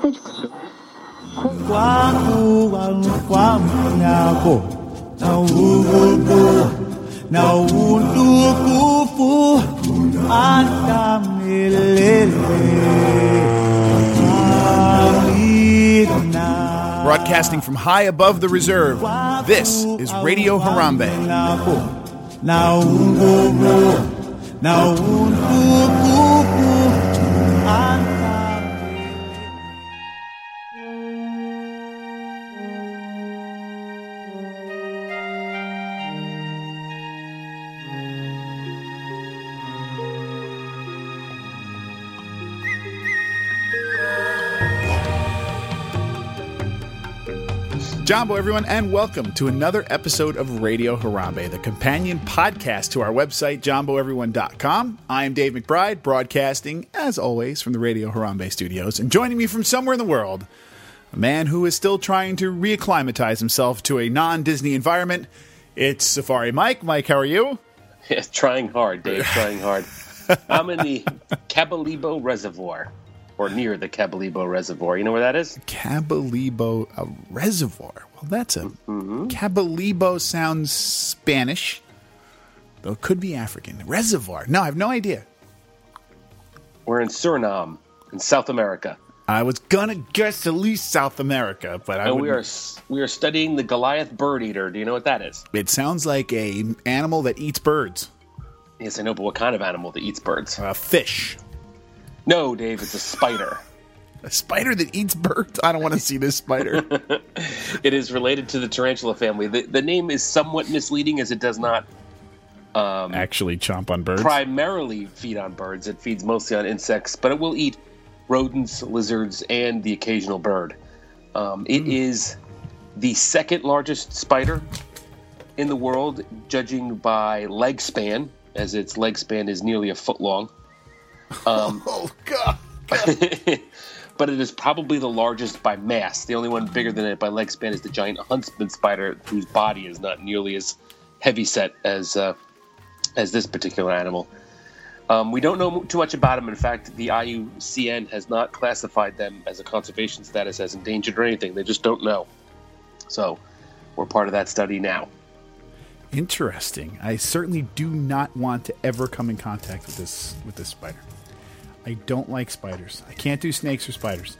message. Broadcasting from high above the reserve, this is Radio Harambe. Jumbo, everyone, and welcome to another episode of Radio Harambe, the companion podcast to our website, jumboeveryone.com. I am Dave McBride, broadcasting, as always, from the Radio Harambe studios, and joining me from somewhere in the world, a man who is still trying to reacclimatize himself to a non-Disney environment. It's Safari Mike. Mike, how are you? Yeah, trying hard, Dave, trying hard. I'm in the Cabalibo Reservoir. Or near the Cabalibo Reservoir. You know where that is? Cabalibo Reservoir. Well, that's a... Cabalibo sounds Spanish, though it could be African. Reservoir. No, I have no idea. We're in Suriname, in South America. I was going to guess at least South America, but I we are studying the Goliath bird eater. Do you know what that is? It sounds like an animal that eats birds. Yes, I know, but what kind of animal that eats birds? Fish. No, Dave, it's a spider. A spider that eats birds? I don't want to see this spider. It is related to the tarantula family. The name is somewhat misleading as it does not actually chomp on birds. Primarily feed on birds. It feeds mostly on insects, but it will eat rodents, lizards, and the occasional bird. It is the second largest spider in the world, judging by leg span, as its leg span is nearly a foot long. Oh, God. But it is probably the largest by mass. The only one bigger than it by leg span is the giant huntsman spider, whose body is not nearly as heavy set as this particular animal. We don't know too much about them. In fact, the IUCN has not classified them as a conservation status as endangered or anything. They just don't know. So we're part of that study now. Interesting. I certainly do not want to ever come in contact with this spider. I don't like spiders. I can't do snakes or spiders.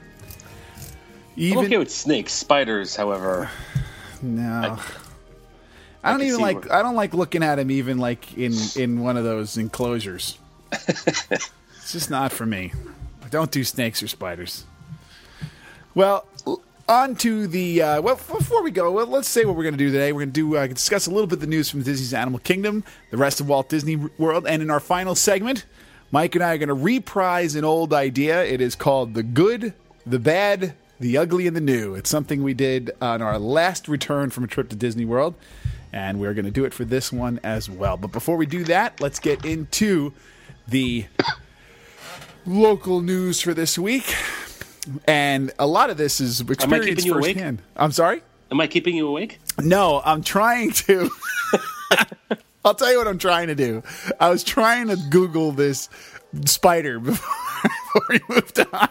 I'm okay with snakes. Spiders, however, no. I don't like looking at them even like in one of those enclosures. It's just not for me. I don't do snakes or spiders. Well, on to the, before we go, let's say what we're going to do today. We're going to discuss a little bit of the news from Disney's Animal Kingdom, the rest of Walt Disney World, and in our final segment, Mike and I are going to reprise an old idea. It is called The Good, the Bad, the Ugly, and the New. It's something we did on our last return from a trip to Disney World, and we're going to do it for this one as well. But before we do that, let's get into the local news for this week. And a lot of this is experience firsthand. I'm sorry? Am I keeping you awake? No, I'm trying to. I'll tell you what I'm trying to do. I was trying to Google this spider before we moved on.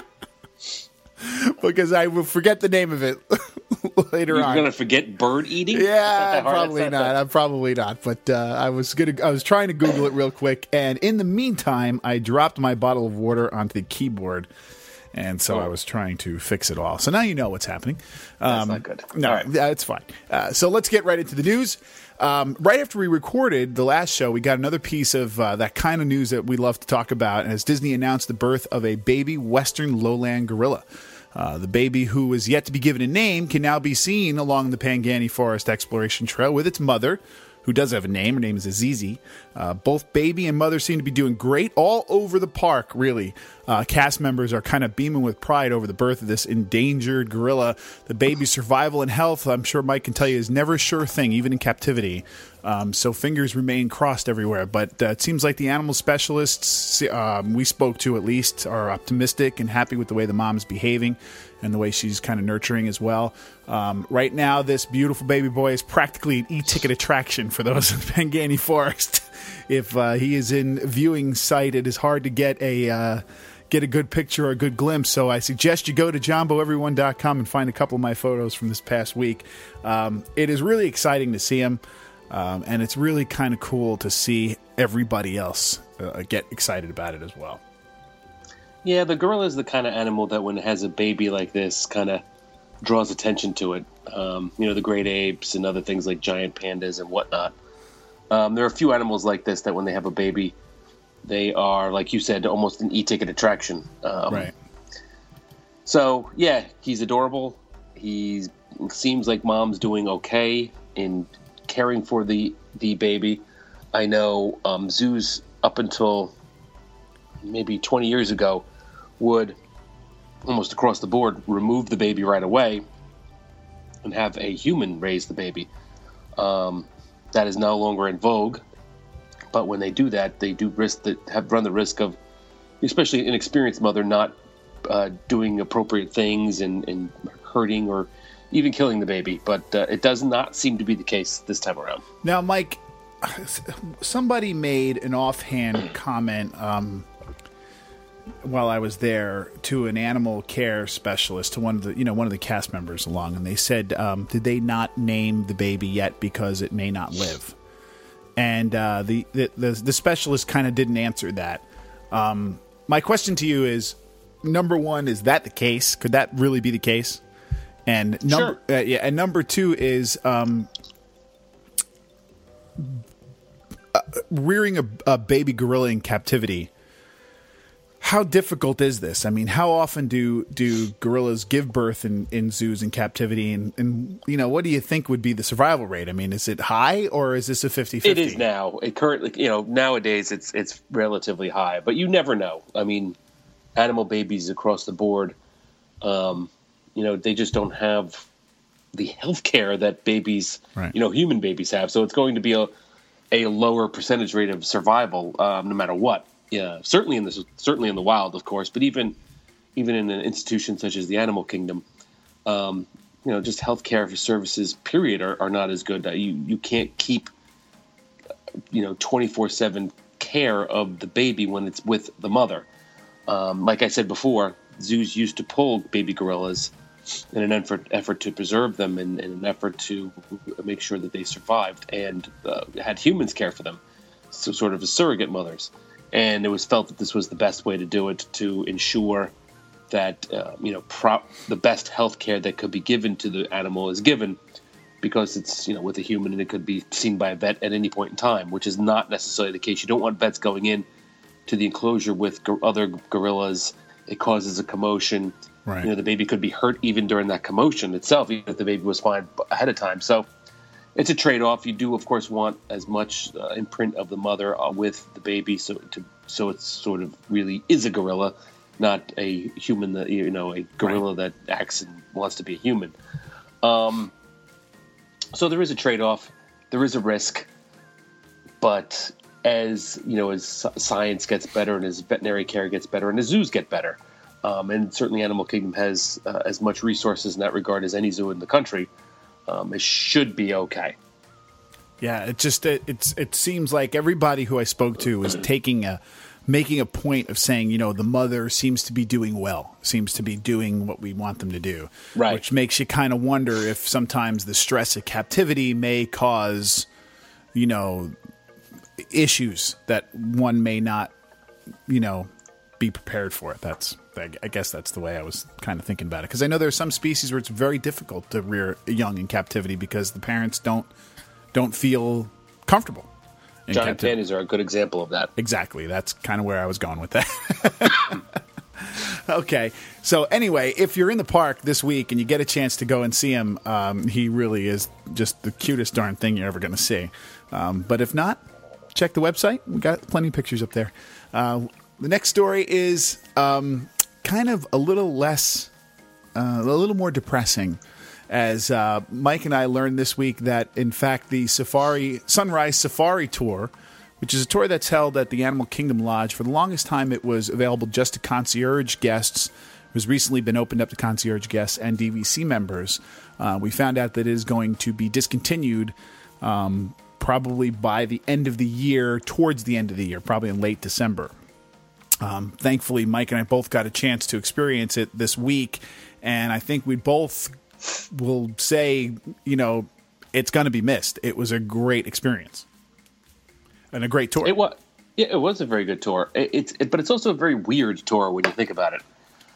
Because I will forget the name of it later on. You're going to forget bird eating? Yeah, probably not. I'm probably not. But I was trying to Google it real quick. And in the meantime, I dropped my bottle of water onto the keyboard. And so I was trying to fix it all. So now you know what's happening. That's not good. No, it's fine. So let's get right into the news. Right after we recorded the last show, we got another piece of that kind of news that we love to talk about. As Disney announced the birth of a baby western lowland gorilla. The baby, who is yet to be given a name, can now be seen along the Pangani Forest Exploration Trail with its mother, who does have a name. Her name is Azizi. Both baby and mother seem to be doing great all over the park, really. Cast members are kind of beaming with pride over the birth of this endangered gorilla. The baby's survival and health, I'm sure Mike can tell you, is never a sure thing, even in captivity. So fingers remain crossed everywhere. But it seems like the animal specialists we spoke to, at least, are optimistic and happy with the way the mom's behaving and the way she's kind of nurturing as well. Right now, this beautiful baby boy is practically an e-ticket attraction for those in the Pangani Forest. If he is in viewing sight, it is hard to get get a good picture or a good glimpse. So I suggest you go to JumboEveryone.com and find a couple of my photos from this past week. It is really exciting to see them, and it's really kind of cool to see everybody else get excited about it as well. Yeah, the gorilla is the kind of animal that when it has a baby like this kind of draws attention to it. The great apes and other things like giant pandas and whatnot. There are a few animals like this that when they have a baby, they are, like you said, almost an e-ticket attraction. Right. So, yeah, he's adorable. He seems like mom's doing okay in caring for the baby. I know zoos up until maybe 20 years ago would almost across the board remove the baby right away and have a human raise the baby. That is no longer in vogue, but when they do that, they do run the risk of, especially an inexperienced mother, not doing appropriate things and hurting or even killing the baby. But it does not seem to be the case this time around. Now, Mike, somebody made an offhand comment while I was there to an animal care specialist, to one of the cast members along, and they said, did they not name the baby yet because it may not live? And the specialist kind of didn't answer that. My question to you is, number one, is that the case? Could that really be the case? And and number two is rearing a baby gorilla in captivity. How difficult is this? I mean, how often do gorillas give birth in zoos in captivity? And what do you think would be the survival rate? I mean, is it high or is this a 50-50? It is now. It currently, nowadays it's relatively high, but you never know. I mean, animal babies across the board, they just don't have the health care that babies, right, human babies have. So it's going to be a lower percentage rate of survival, no matter what. Yeah, certainly in the wild, of course, but even in an institution such as the animal kingdom, just healthcare services, period, are not as good. You can't keep 24/7 care of the baby when it's with the mother. Like I said before, zoos used to pull baby gorillas in an effort to preserve them and an effort to make sure that they survived, and had humans care for them, so sort of as surrogate mothers. And it was felt that this was the best way to do it, to ensure that the best health care that could be given to the animal is given, because it's with a human and it could be seen by a vet at any point in time, which is not necessarily the case. You don't want vets going in to the enclosure with other gorillas. It causes a commotion. Right. The baby could be hurt even during that commotion itself, even if the baby was fine ahead of time. So it's a trade-off. You do, of course, want as much imprint of the mother with the baby, so it sort of really is a gorilla, not a human that a gorilla that acts and wants to be a human. So there is a trade-off. There is a risk, but as science gets better and as veterinary care gets better and as zoos get better, and certainly Animal Kingdom has as much resources in that regard as any zoo in the country. It should be okay. Yeah, it seems like everybody who I spoke to was making a point of saying, the mother seems to be doing well, seems to be doing what we want them to do, right? Which makes you kind of wonder if sometimes the stress of captivity may cause, issues that one may not, be prepared for. I guess that's the way I was kind of thinking about it. Because I know there are some species where it's very difficult to rear a young in captivity because the parents don't feel comfortable. Giant pandas are a good example of that. Exactly. That's kind of where I was going with that. Okay. So anyway, if you're in the park this week and you get a chance to go and see him, he really is just the cutest darn thing you're ever going to see. But if not, check the website. We got plenty of pictures up there. The next story is kind of a little more depressing, as Mike and I learned this week that, in fact, the Sunrise Safari Tour, which is a tour that's held at the Animal Kingdom Lodge, for the longest time it was available just to concierge guests. It has recently been opened up to concierge guests and DVC members. We found out that it is going to be discontinued probably by the end of the year, towards the end of the year, probably in late December. Thankfully, Mike and I both got a chance to experience it this week, and I think we both will say, it's going to be missed. It was a great experience and a great tour. It was a very good tour. But it's also a very weird tour when you think about it.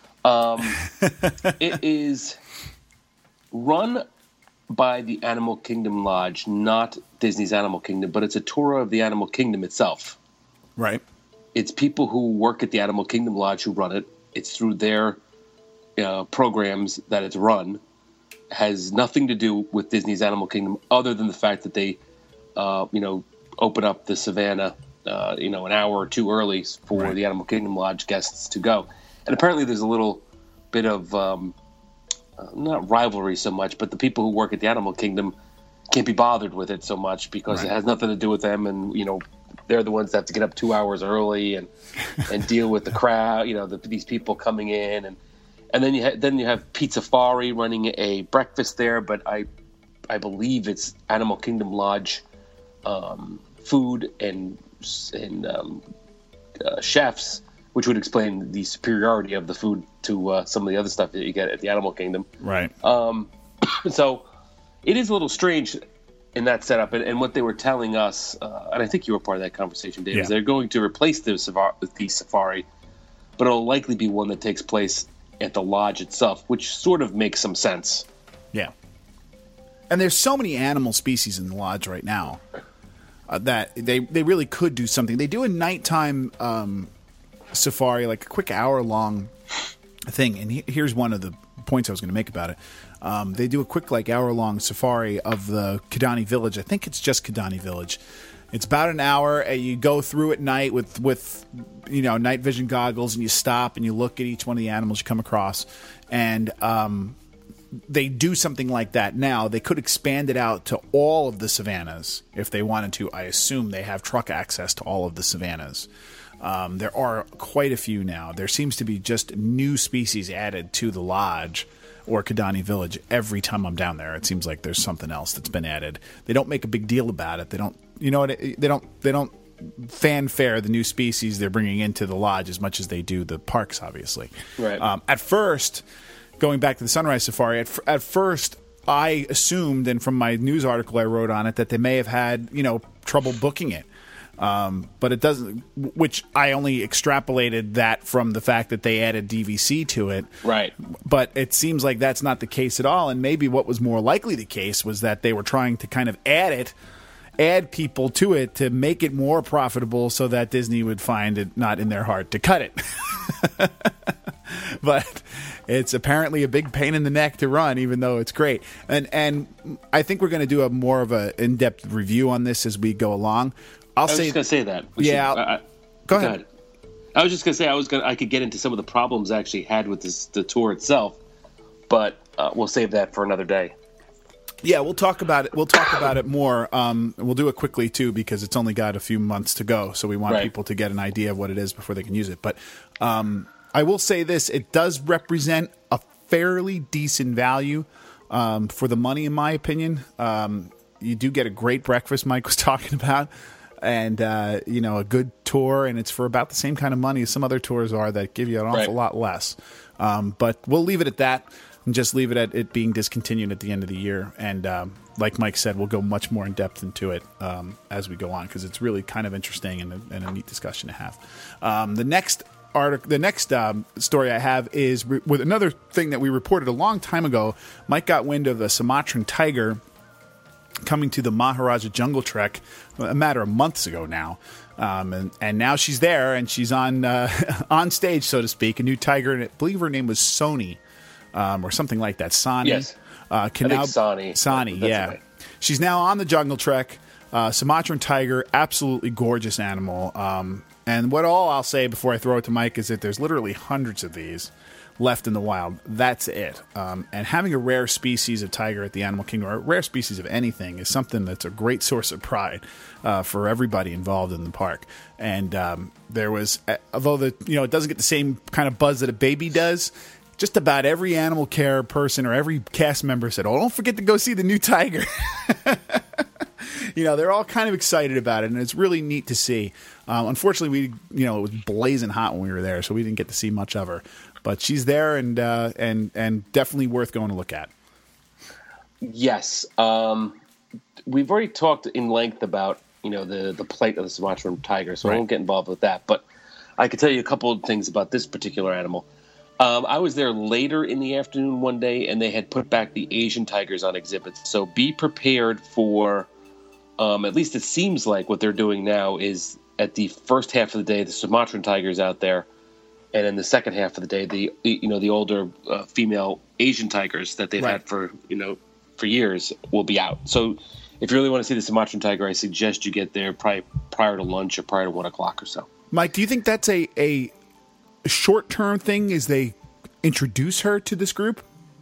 It is run by the Animal Kingdom Lodge, not Disney's Animal Kingdom, but it's a tour of the Animal Kingdom itself. Right. It's people who work at the Animal Kingdom Lodge who run it. It's through their programs that it's run. Has nothing to do with Disney's Animal Kingdom, other than the fact that they, open up the Savannah, an hour or two early for the Animal Kingdom Lodge guests to go. And apparently, there's a little bit of not rivalry so much, but the people who work at the Animal Kingdom can't be bothered with it so much because it has nothing to do with them, and they're the ones that have to get up 2 hours early and deal with the crowd, these people coming in, and then you have Pete Safari running a breakfast there, but I believe it's Animal Kingdom Lodge food and chefs, which would explain the superiority of the food to some of the other stuff that you get at the Animal Kingdom. Right. So it is a little strange in that setup, and what they were telling us, and I think you were part of that conversation, Dave, is they're going to replace the safari, but it'll likely be one that takes place at the lodge itself, which sort of makes some sense. Yeah. And there's so many animal species in the lodge right now that they really could do something. They do a nighttime safari, like a quick hour-long thing, and here's one of the points I was going to make about it. They do a quick, hour-long safari of the Kidani Village. I think it's just Kidani Village. It's about an hour, and you go through at night with night vision goggles, and you stop and you look at each one of the animals you come across, and they do something like that now. They could expand it out to all of the savannas if they wanted to. I assume they have truck access to all of the savannas. There are quite a few now. There seems to be just new species added to the lodge or Kidani Village every time I'm down there. It seems like there's something else that's been added. They don't make a big deal about it. They don't, they don't fanfare the new species they're bringing into the lodge as much as they do the parks, obviously. Right. At first, going back to the Sunrise Safari, at first I assumed, and from my news article I wrote on it, that they may have had, trouble booking it. But it doesn't, which I only extrapolated that from the fact that they added DVC to it. Right. But it seems like that's not the case at all. And maybe what was more likely the case was that they were trying to kind of add people to it to make it more profitable so that Disney would find it not in their heart to cut it. But it's apparently a big pain in the neck to run, even though it's great. And I think we're going to do a more of an in-depth review on this as we go along. I was just going to say that. Go ahead. I was just going to say I could get into some of the problems I actually had with the tour itself, but we'll save that for another day. Yeah, we'll talk about it. We'll talk about it more. We'll do it quickly too because it's only got a few months to go, so we want people to get an idea of what it is before they can use it. But I will say this: it does represent a fairly decent value for the money, in my opinion. You do get a great breakfast, Mike was talking about. And, a good tour, and it's for about the same kind of money as some other tours are that give you an awful lot less. But we'll leave it at that and just leave it at it being discontinued at the end of the year. And like Mike said, we'll go much more in depth into it as we go on because it's really kind of interesting and a neat discussion to have. The next story I have is with another thing that we reported a long time ago. Mike got wind of a Sumatran tiger coming to the Maharaja Jungle Trek a matter of months ago now. And now she's there, and she's on on stage, so to speak, a new tiger, and I believe her name was Sony, or something like that. Sani. Yes. I think Sani. Sani, yeah. Right. She's now on the Jungle Trek. Sumatran tiger, absolutely gorgeous animal. And what all I'll say before I throw it to Mike is that there's literally hundreds of these left in the wild. That's it. And having a rare species of tiger at the Animal Kingdom, or a rare species of anything, is something that's a great source of pride for everybody involved in the park. And there was, although it doesn't get the same kind of buzz that a baby does, just about every animal care person or every cast member said, "Oh, don't forget to go see the new tiger." They're all kind of excited about it, and it's really neat to see. Unfortunately, it was blazing hot when we were there, so we didn't get to see much of her. But she's there, and definitely worth going to look at. Yes, we've already talked in length about the plight of the Sumatran tiger, so I won't get involved with that. But I can tell you a couple of things about this particular animal. I was there later in the afternoon one day, and they had put back the Asian tigers on exhibit. So be prepared for, at least it seems like what they're doing now is at the first half of the day, the Sumatran tigers out there, and in the second half of the day, the older female Asian tigers that they've had for years will be out. So if you really want to see the Sumatran tiger, I suggest you get there probably prior to lunch or prior to 1 o'clock or so. Mike, do you think that's a short-term thing as they introduce her to this group?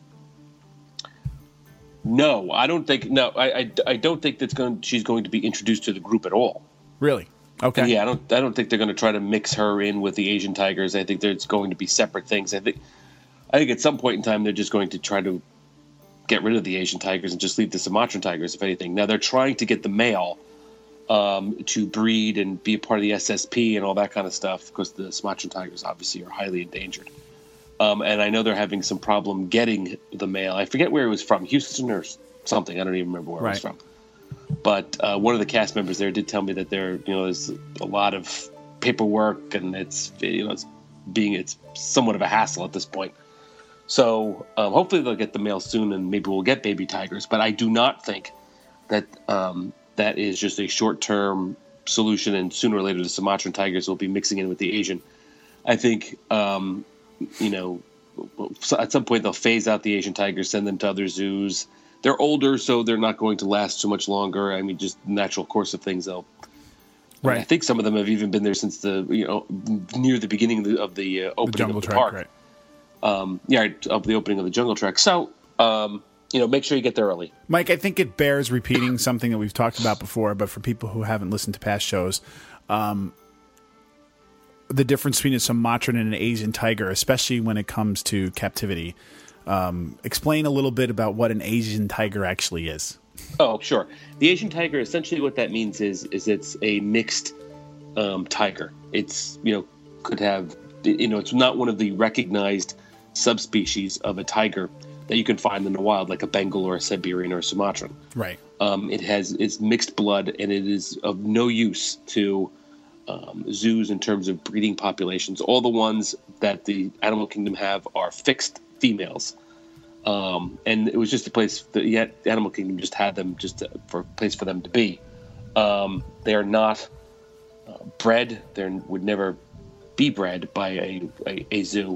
No, I don't think. No, I don't think she's going to be introduced to the group at all. Really? Okay. Yeah, I don't think they're going to try to mix her in with the Asian tigers. I think there's going to be separate things. I think at some point in time they're just going to try to get rid of the Asian tigers and just leave the Sumatran tigers, if anything. Now they're trying to get the male to breed and be a part of the SSP and all that kind of stuff, because the Sumatran tigers obviously are highly endangered. And I know they're having some problem getting the male. I forget where it was from, Houston or something. I don't even remember where it was from. But one of the cast members there did tell me that there's a lot of paperwork, and it's somewhat of a hassle at this point. So hopefully they'll get the male soon, and maybe we'll get baby tigers. But I do not think that that is just a short-term solution, and sooner or later the Sumatran tigers will be mixing in with the Asian. I think at some point they'll phase out the Asian tigers, send them to other zoos. They're older, so they're not going to last too much longer. I mean, just natural course of things. Right. I think some of them have even been there since near the beginning of the opening of the park. Right. Of the opening of the jungle trek. So, make sure you get there early. Mike, I think it bears repeating something that we've talked about before, but for people who haven't listened to past shows, the difference between a Sumatran and an Asian tiger, especially when it comes to captivity. Explain a little bit about what an Asian tiger actually is. Oh, sure. The Asian tiger, essentially what that means is it's a mixed tiger. It's, could have, it's not one of the recognized subspecies of a tiger that you can find in the wild, like a Bengal or a Siberian or a Sumatran. Right. It's mixed blood, and it is of no use to zoos in terms of breeding populations. All the ones that the animal kingdom have are fixed females. And it was just a place that the Animal Kingdom just had them for a place for them to be. They are not bred. They would never be bred by a zoo.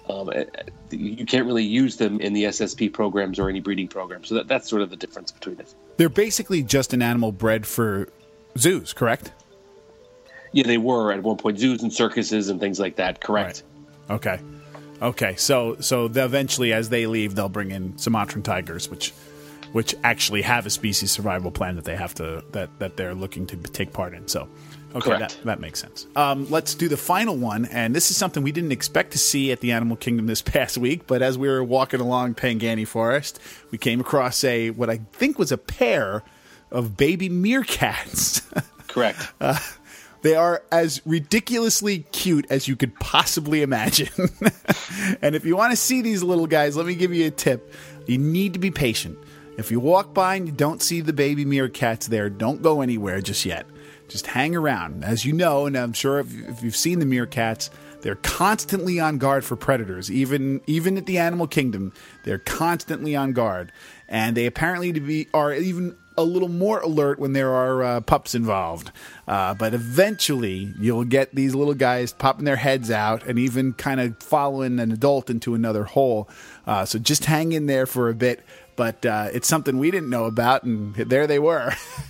You can't really use them in the SSP programs or any breeding programs. So that's sort of the difference between it. They're basically just an animal bred for zoos, correct? Yeah, they were at one point, zoos and circuses and things like that. Correct. Right. Okay. So eventually, as they leave, they'll bring in Sumatran tigers, which actually have a species survival plan that they have to that they're looking to take part in. So, okay, that makes sense. Let's do the final one, and this is something we didn't expect to see at the Animal Kingdom this past week. But as we were walking along Pangani Forest, we came across what I think was a pair of baby meerkats. Correct. They are as ridiculously cute as you could possibly imagine. And if you want to see these little guys, let me give you a tip. You need to be patient. If you walk by and you don't see the baby meerkats there, don't go anywhere just yet. Just hang around. As you know, and I'm sure if you've seen the meerkats, they're constantly on guard for predators. Even at the Animal Kingdom, they're constantly on guard. And they apparently are even a little more alert when there are pups involved. But eventually, you'll get these little guys popping their heads out and even kind of following an adult into another hole. So just hang in there for a bit. But it's something we didn't know about, and there they were.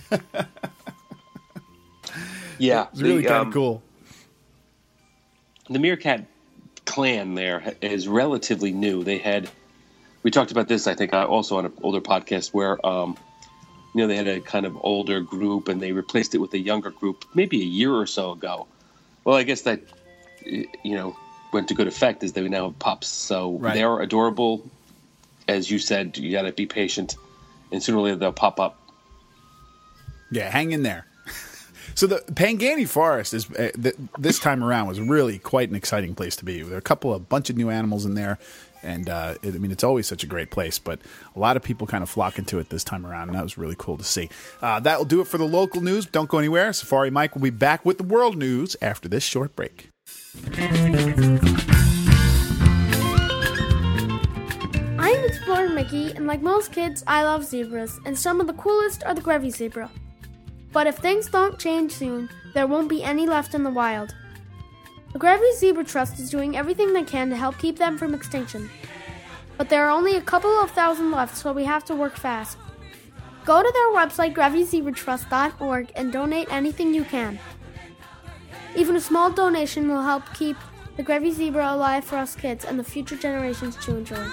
Yeah. It's really kind of cool. The meerkat clan there is relatively new. We talked about this, I think, also on an older podcast where they had a kind of older group and they replaced it with a younger group maybe a year or so ago. Well, I guess that, went to good effect as they now have pups. So They are adorable. As you said, you got to be patient, and sooner or later they'll pop up. Yeah, hang in there. So the Pangani Forest is this time around was really quite an exciting place to be. There are a bunch of new animals in there, and it's always such a great place. But a lot of people kind of flock into it this time around, and that was really cool to see. That will do it for the local news. Don't go anywhere. Safari Mike will be back with the world news after this short break. I'm Explorer Mickey, and like most kids, I love zebras, and some of the coolest are the Grevy zebra. But if things don't change soon, there won't be any left in the wild. The Grevy Zebra Trust is doing everything they can to help keep them from extinction. But there are only a couple of thousand left, so we have to work fast. Go to their website, GrevyZebraTrust.org, and donate anything you can. Even a small donation will help keep the Grevy zebra alive for us kids and the future generations to enjoy.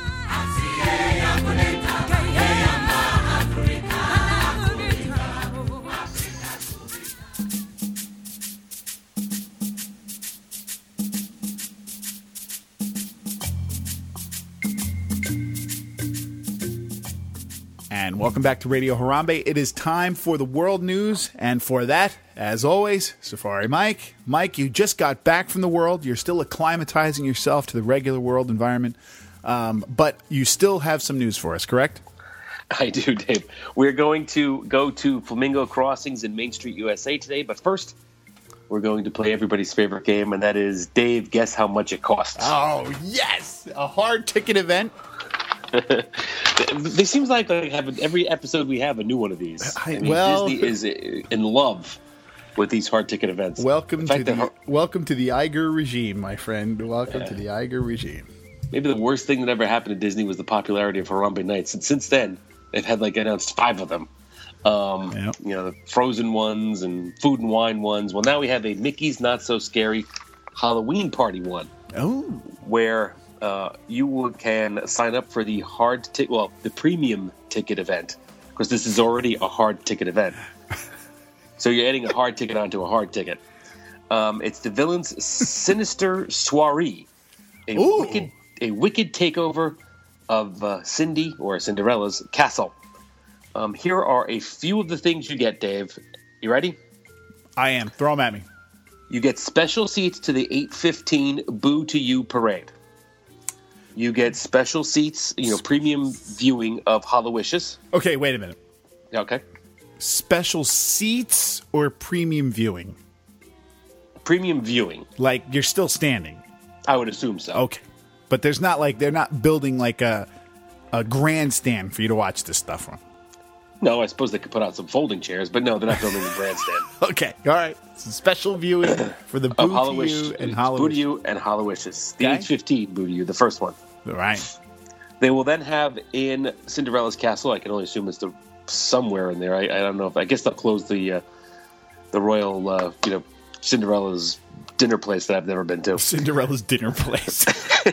And welcome back to Radio Harambe. It is time for the world news, and for that, as always, Safari Mike. Mike, you just got back from the world. You're still acclimatizing yourself to the regular world environment, but you still have some news for us, correct? I do, Dave. We're going to go to Flamingo Crossings in Main Street, USA today, but first, we're going to play everybody's favorite game, and that is, Dave, guess how much it costs. Oh, yes! A hard ticket event. It seems like every episode we have a new one of these. Disney is in love with these hard ticket events. Welcome to the Iger regime, my friend. Welcome to the Iger regime. Maybe the worst thing that ever happened to Disney was the popularity of Harambe Nights. And since then, they've had announced 5 of them. The Frozen ones and Food and Wine ones. Well, now we have a Mickey's Not So Scary Halloween Party one. Oh, where you can sign up for the the premium ticket event, because this is already a hard ticket event. So you're adding a hard ticket onto a hard ticket. It's the Villain's Sinister Soiree, a wicked takeover of Cindy or Cinderella's castle. Here are a few of the things you get, Dave. You ready? I am. Throw them at me. You get special seats to the 8:15 Boo to You parade. You get special seats, premium viewing of Hallowishes. Okay, wait a minute. Okay. Special seats or premium viewing? Premium viewing. Like, you're still standing? I would assume so. Okay. But there's not they're not building a grandstand for you to watch this stuff from. No, I suppose they could put out some folding chairs, but no, they're not building a grandstand. Okay, all right. It's special viewing for the Boo to You and Hallowishes. Boo to You and Hallowishes. The 8:15 Boo to You, the first one. All right. They will then have in Cinderella's castle, I can only assume it's somewhere in there. I don't know. I guess they'll close the royal, Cinderella's dinner place that I've never been to. Cinderella's dinner place.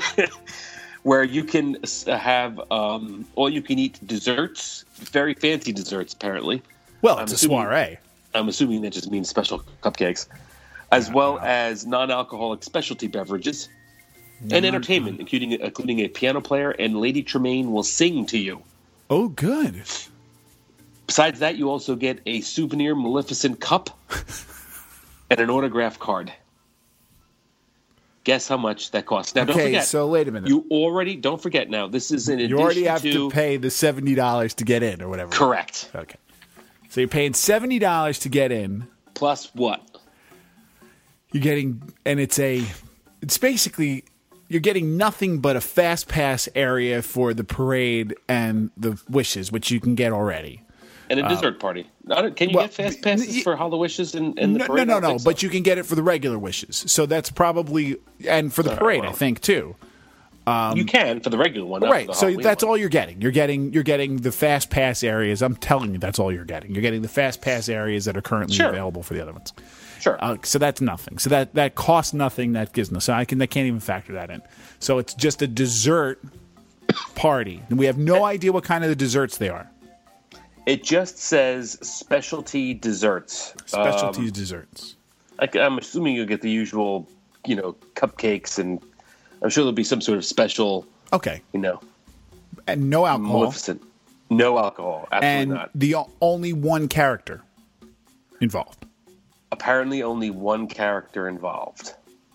Where you can have all-you-can-eat desserts, very fancy desserts, apparently. Well, it's a soiree. I'm assuming that just means special cupcakes, as well as non-alcoholic specialty beverages, and entertainment, including a piano player, and Lady Tremaine will sing to you. Oh, good. Besides that, you also get a souvenir Maleficent cup and an autograph card. Guess how much that costs. Now, don't forget. So wait a minute. Don't forget now, this is in addition to... You already have to pay the $70 to get in or whatever. Correct. Okay. So you're paying $70 to get in. Plus what? You're getting... And it's basically... You're getting nothing but a fast pass area for the parade and the wishes, which you can get already. And a dessert party. Can you get fast passes for Hallowishes and the parade? No. But you can get it for the regular wishes. So that's probably... And for the parade, I think, too. You can for the regular one. Right. So that's all you're getting. You're getting the fast pass areas. I'm telling you, that's all you're getting. You're getting the fast pass areas that are currently available for the other ones. Sure. So that's nothing. So that costs nothing. That gives no. So they can't even factor that in. So it's just a dessert party, and we have no idea what kind of the desserts they are. It just says specialty desserts. Specialty desserts. I'm assuming you'll get the usual, cupcakes, and I'm sure there'll be some sort of special. Okay. And no alcohol. Maleficent. No alcohol. Absolutely and not. The only one character involved. apparently only one character involved.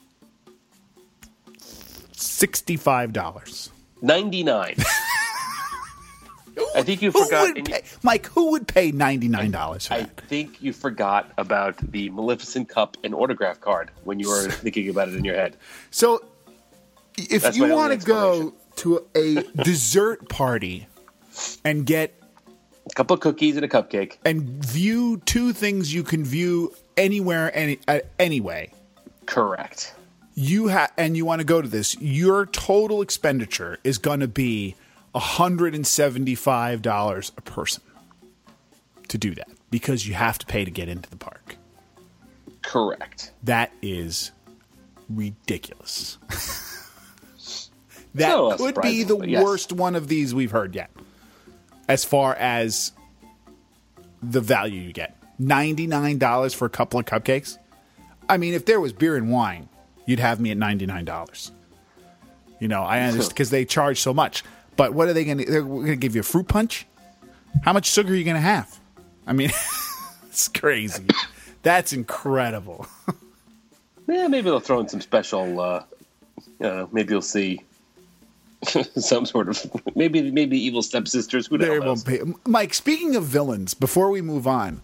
$65. $99. I think you forgot. Mike, who would pay $99 for I that? think you forgot about the Maleficent cup and autograph card when you were thinking about it in your head. So, if That's you my only want to go to a dessert party and get A couple of cookies and a cupcake. and view two things you can view anywhere, anyway, Correct. you want to go to this, your total expenditure is going to be $175 a person to do that because you have to pay to get into the park. Correct. That is ridiculous. A little That could be surprising, the but yes. worst one of these we've heard yet, as far as the value you get. $99 for a couple of cupcakes. I mean, if there was beer and wine, you'd have me at $99. You know, I understand because they charge so much. But what are they going to? They're going to give you a fruit punch? How much sugar are you going to have? I mean, it's crazy. That's incredible. Yeah, maybe they'll throw in some special. Maybe you'll see some sort of maybe evil stepsisters. Who They knows? won't pay. Mike, speaking of villains, before we move on,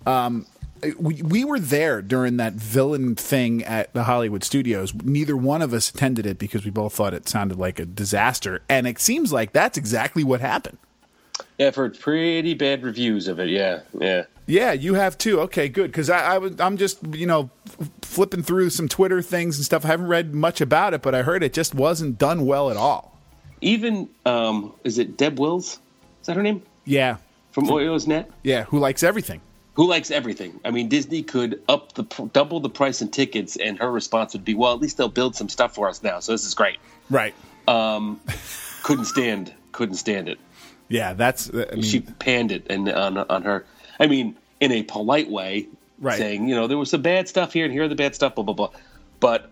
we were there during that villain thing at the Hollywood Studios. Neither one of us attended it because we both thought it sounded like a disaster, and it seems like that's exactly what happened. Yeah, I've heard pretty bad reviews of it. Yeah. Yeah, you have too. Okay, good. Because I'm just flipping through some Twitter things and stuff. I haven't read much about it, but I heard it just wasn't done well at all. Even is it Deb Wills? Is that her name? Yeah, From Oyo's Net? yeah. Who likes everything? Who likes everything? I mean, Disney could double the price in tickets, and her response would be, "Well, at least they'll build some stuff for us now, so this is great." Right. Couldn't stand it. Yeah, that's. I mean, She panned it, and on her, I mean, in a polite way, Right. saying, there was some bad stuff here, and here are the bad stuff, blah blah blah. But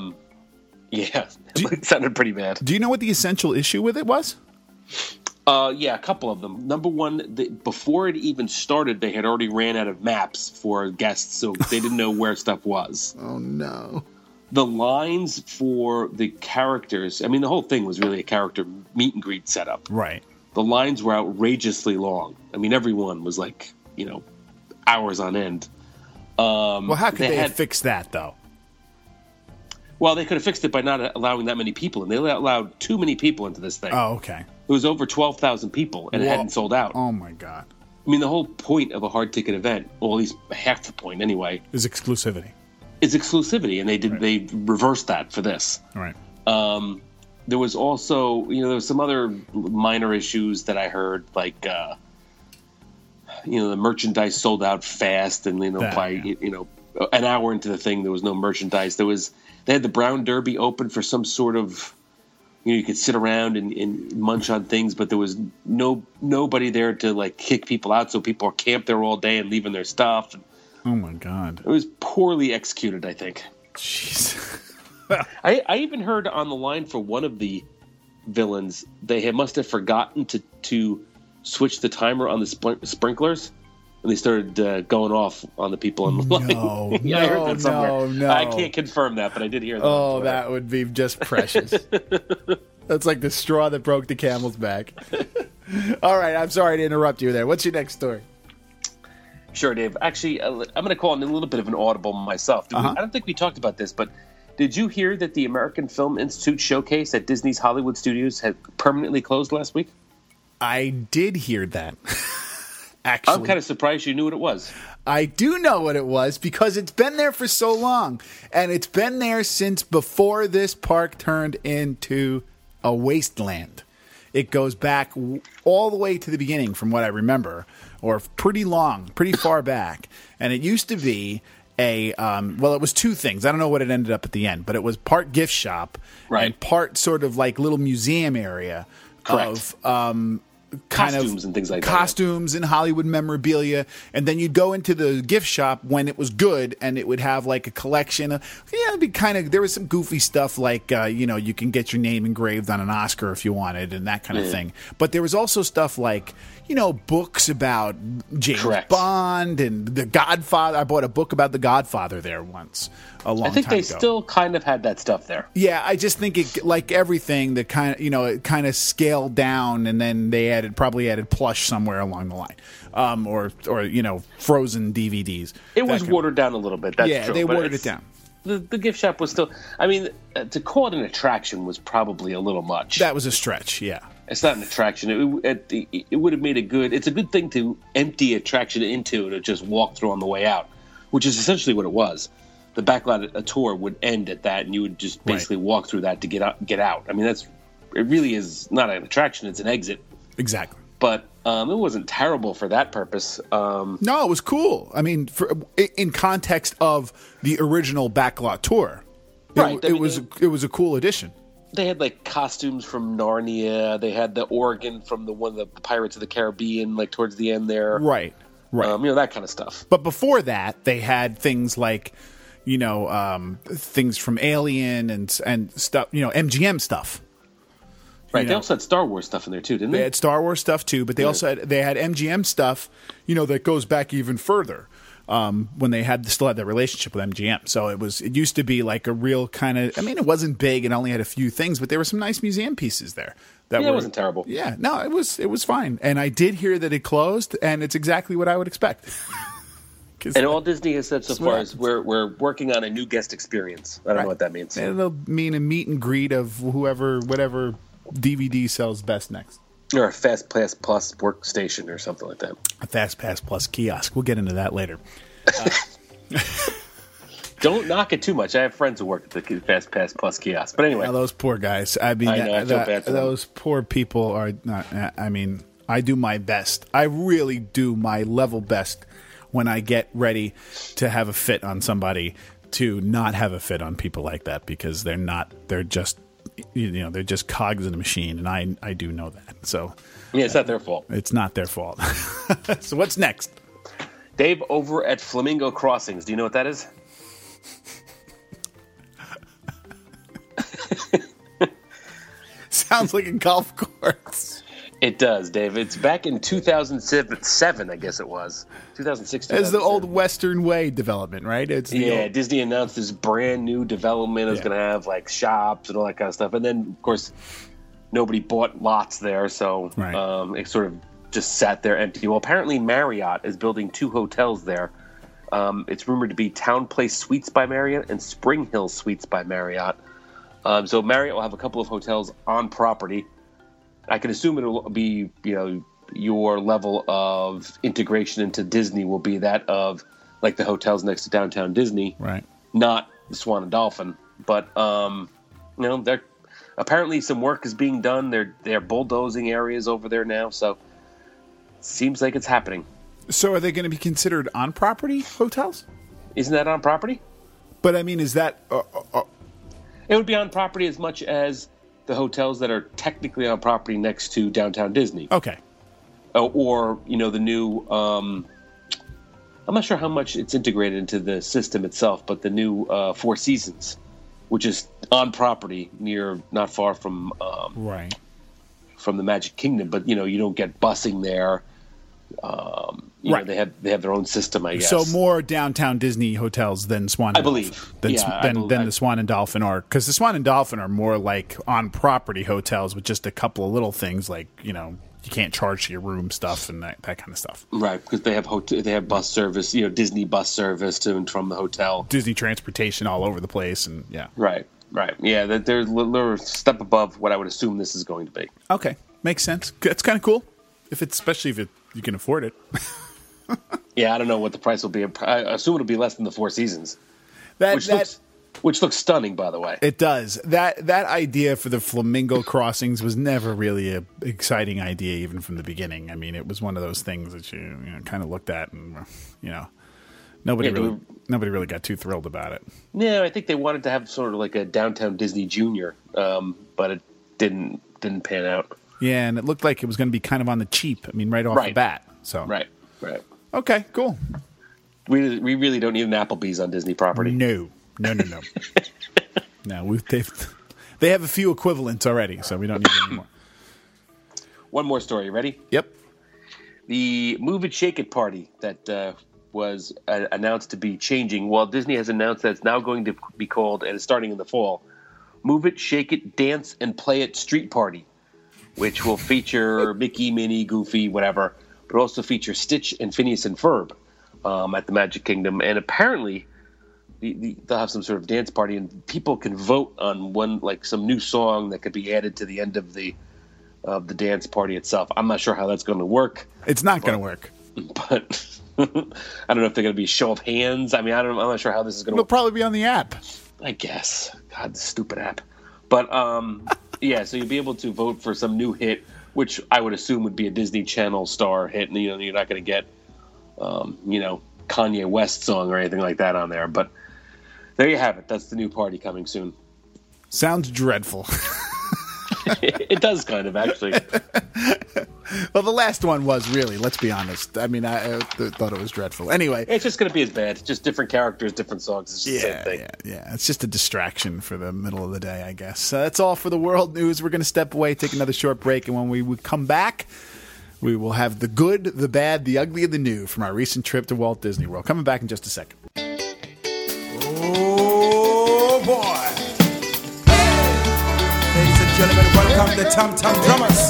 yeah, it sounded pretty bad. do you know what the essential issue with it was? Yeah, a couple of them. Number one, before it even started, they had already ran out of maps for guests, so they didn't know where stuff was. Oh no. The lines for the characters, I mean, the whole thing was really a character meet and greet setup. Right. The lines were outrageously long. I mean, everyone was like, hours on end. Well, how could they have had- fixed that though? Well, they could have fixed it by not allowing that many people in. They allowed too many people into this thing. Oh, okay. It was over 12,000 people, and it Whoa. hadn't sold out. Oh my God. I mean, the whole point of a hard ticket event, or at least half the point anyway, Is exclusivity. is exclusivity, and they reversed that for this. All right. There was also, there was some other minor issues that I heard, like, the merchandise sold out fast, and an hour into the thing, there was no merchandise. They had the Brown Derby open for some sort of, you could sit around and munch on things, but there was nobody there to like kick people out, so people are camped there all day and leaving their stuff. Oh my God. It was poorly executed, I think. Jeez. I even heard on the line for one of the villains, they must have forgotten to switch the timer on the sprinklers, and they started going off on the people on the line. No, Yeah, I heard that somewhere. no. I can't confirm that, but I did hear that. Oh, that would be just precious. That's like the straw that broke the camel's back. All right, I'm sorry to interrupt you there. What's your next story? Sure, Dave. Actually, I'm going to call in a little bit of an audible myself. I don't think we talked about this, but did you hear that the American Film Institute showcase at Disney's Hollywood Studios had permanently closed last week? I did hear that. Actually, I'm kind of surprised you knew what it was. I do know what it was because it's been there for so long, and it's been there since before this park turned into a wasteland. It goes back all the way to the beginning from what I remember, or pretty far back. And it used to be it was two things. I don't know what it ended up at the end, but it was part gift shop Right. and part sort of like little museum area Correct. of costumes and things like that. Costumes and Hollywood memorabilia. And then you'd go into the gift shop when it was good, and it would have like a collection of, it'd be kind of, there was some goofy stuff like, you can get your name engraved on an Oscar if you wanted and that kind of thing. But there was also stuff like, books about James Bond and The Godfather. I bought a book about The Godfather there once, a long time ago. I think they still kind of had that stuff there. Yeah, I just think it, like everything, that kind of, it kind of scaled down, and then they probably added plush somewhere along the line, or frozen DVDs. It was watered down a little bit. That's true. They watered it down. The gift shop was still. I mean, to call it an attraction was probably a little much. That was a stretch. Yeah. It's not an attraction. It would have made it's a good thing to empty attraction into to just walk through on the way out, which is essentially what it was. The backlot tour would end at that, and you would just basically walk through that to get out. I mean, it really is not an attraction; it's an exit. Exactly. But it wasn't terrible for that purpose. No, it was cool. I mean, in context of the original backlot tour, it was a cool addition. They had like costumes from Narnia. They had the Oregon from one of the Pirates of the Caribbean, like towards the end there. Right. That kind of stuff. But before that, they had things like, things from Alien and stuff, MGM stuff. Right. They also had Star Wars stuff in there too, didn't they? They had Star Wars stuff too, but they also had MGM stuff, that goes back even further. When they still had that relationship with MGM. So it used to be like a real kind of, it wasn't big and only had a few things, but there were some nice museum pieces there. It wasn't terrible. Yeah, no, it was fine. And I did hear that it closed, and it's exactly what I would expect. And all Disney has said so far is we're working on a new guest experience. I don't know what that means. It'll mean a meet and greet of whatever DVD sells best next. Or a Fast Pass Plus workstation or something like that. A Fast Pass Plus kiosk. We'll get into that later. Don't knock it too much. I have friends who work at the Fast Pass Plus kiosk. But anyway. Those poor guys. I mean, I feel bad for those poor people are not. I do my best. I really do my level best when I get ready to have a fit on somebody, to not have a fit on people like that, because they're just they're just cogs in a machine, and I do know that. So it's not their fault. It's not their fault. So what's next? Dave, over at Flamingo Crossings. Do you know what that is? Sounds like a golf course. It does, Dave. It's back in 2007, I guess it was. 2006. It's the old Western Way development, right? Disney announced this brand new development. It was going to have like shops and all that kind of stuff. And then, of course, nobody bought lots there, so it sort of just sat there empty. Well, apparently Marriott is building 2 hotels there. It's rumored to be Town Place Suites by Marriott and Spring Hill Suites by Marriott. So Marriott will have a couple of hotels on property. I can assume it'll be, your level of integration into Disney will be that of like the hotels next to Downtown Disney, right? Not the Swan and Dolphin, but they're apparently some work is being done. They're bulldozing areas over there now, so it seems like it's happening. So are they going to be considered on property hotels? Isn't that on property? But I mean, is that it would be on property as much as the hotels that are technically on property next to Downtown Disney. Okay. Or, the new, I'm not sure how much it's integrated into the system itself, but the new Four Seasons, which is on property not far from from the Magic Kingdom, but, you don't get busing there. They have their own system, I guess. So more Downtown Disney hotels than Swan and Dolphin. Than the Swan and Dolphin are. Because the Swan and Dolphin are more like on-property hotels with just a couple of little things like, you can't charge to your room stuff and that kind of stuff. Right, because they have bus service, Disney bus service to and from the hotel. Disney transportation all over the place, and yeah. Right. Yeah, they're a step above what I would assume this is going to be. Okay, makes sense. That's kind of cool, especially if you can afford it. Yeah, I don't know what the price will be. I assume it'll be less than the Four Seasons, which looks stunning, by the way. It does. That idea for the Flamingo Crossings was never really an exciting idea, even from the beginning. I mean, it was one of those things that you kind of looked at, and nobody really got too thrilled about it. Yeah, I think they wanted to have sort of like a Downtown Disney Junior, but it didn't pan out. Yeah, and it looked like it was going to be kind of on the cheap. I mean, right off the bat. So Right. Okay, cool. We really don't need an Applebee's on Disney property. No. No, they have a few equivalents already, so we don't need any more. One more story. Ready? Yep. The Move It, Shake It party that was announced to be changing. Well, Disney has announced that it's now going to be called, and it's starting in the fall, Move It, Shake It, Dance, and Play It Street Party, which will feature Mickey, Minnie, Goofy, whatever, but also feature Stitch and Phineas and Ferb at the Magic Kingdom. And apparently they'll have some sort of dance party, and people can vote on some new song that could be added to the end of the dance party itself. I'm not sure how that's going to work. It's not going to work. But I don't know if they're going to be a show of hands. I mean, I'm not sure how this is going to work. It'll probably be on the app. I guess. God, this stupid app. But, yeah, so you'll be able to vote for some new hit, which I would assume would be a Disney Channel star hit. And, you're not going to get, Kanye West song or anything like that on there. But there you have it. That's the new party coming soon. Sounds dreadful. It does kind of, actually. Well, the last one was really, let's be honest. I mean, I thought it was dreadful. Anyway. It's just going to be as bad. Just different characters, different songs. It's just the same thing. Yeah. It's just a distraction for the middle of the day, I guess. So that's all for the world news. We're going to step away, take another short break, and when we come back, we will have the good, the bad, the ugly, and the new from our recent trip to Walt Disney World. Coming back in just a second. Oh, boy. Ladies and gentlemen, welcome the Tom Tom Drummers.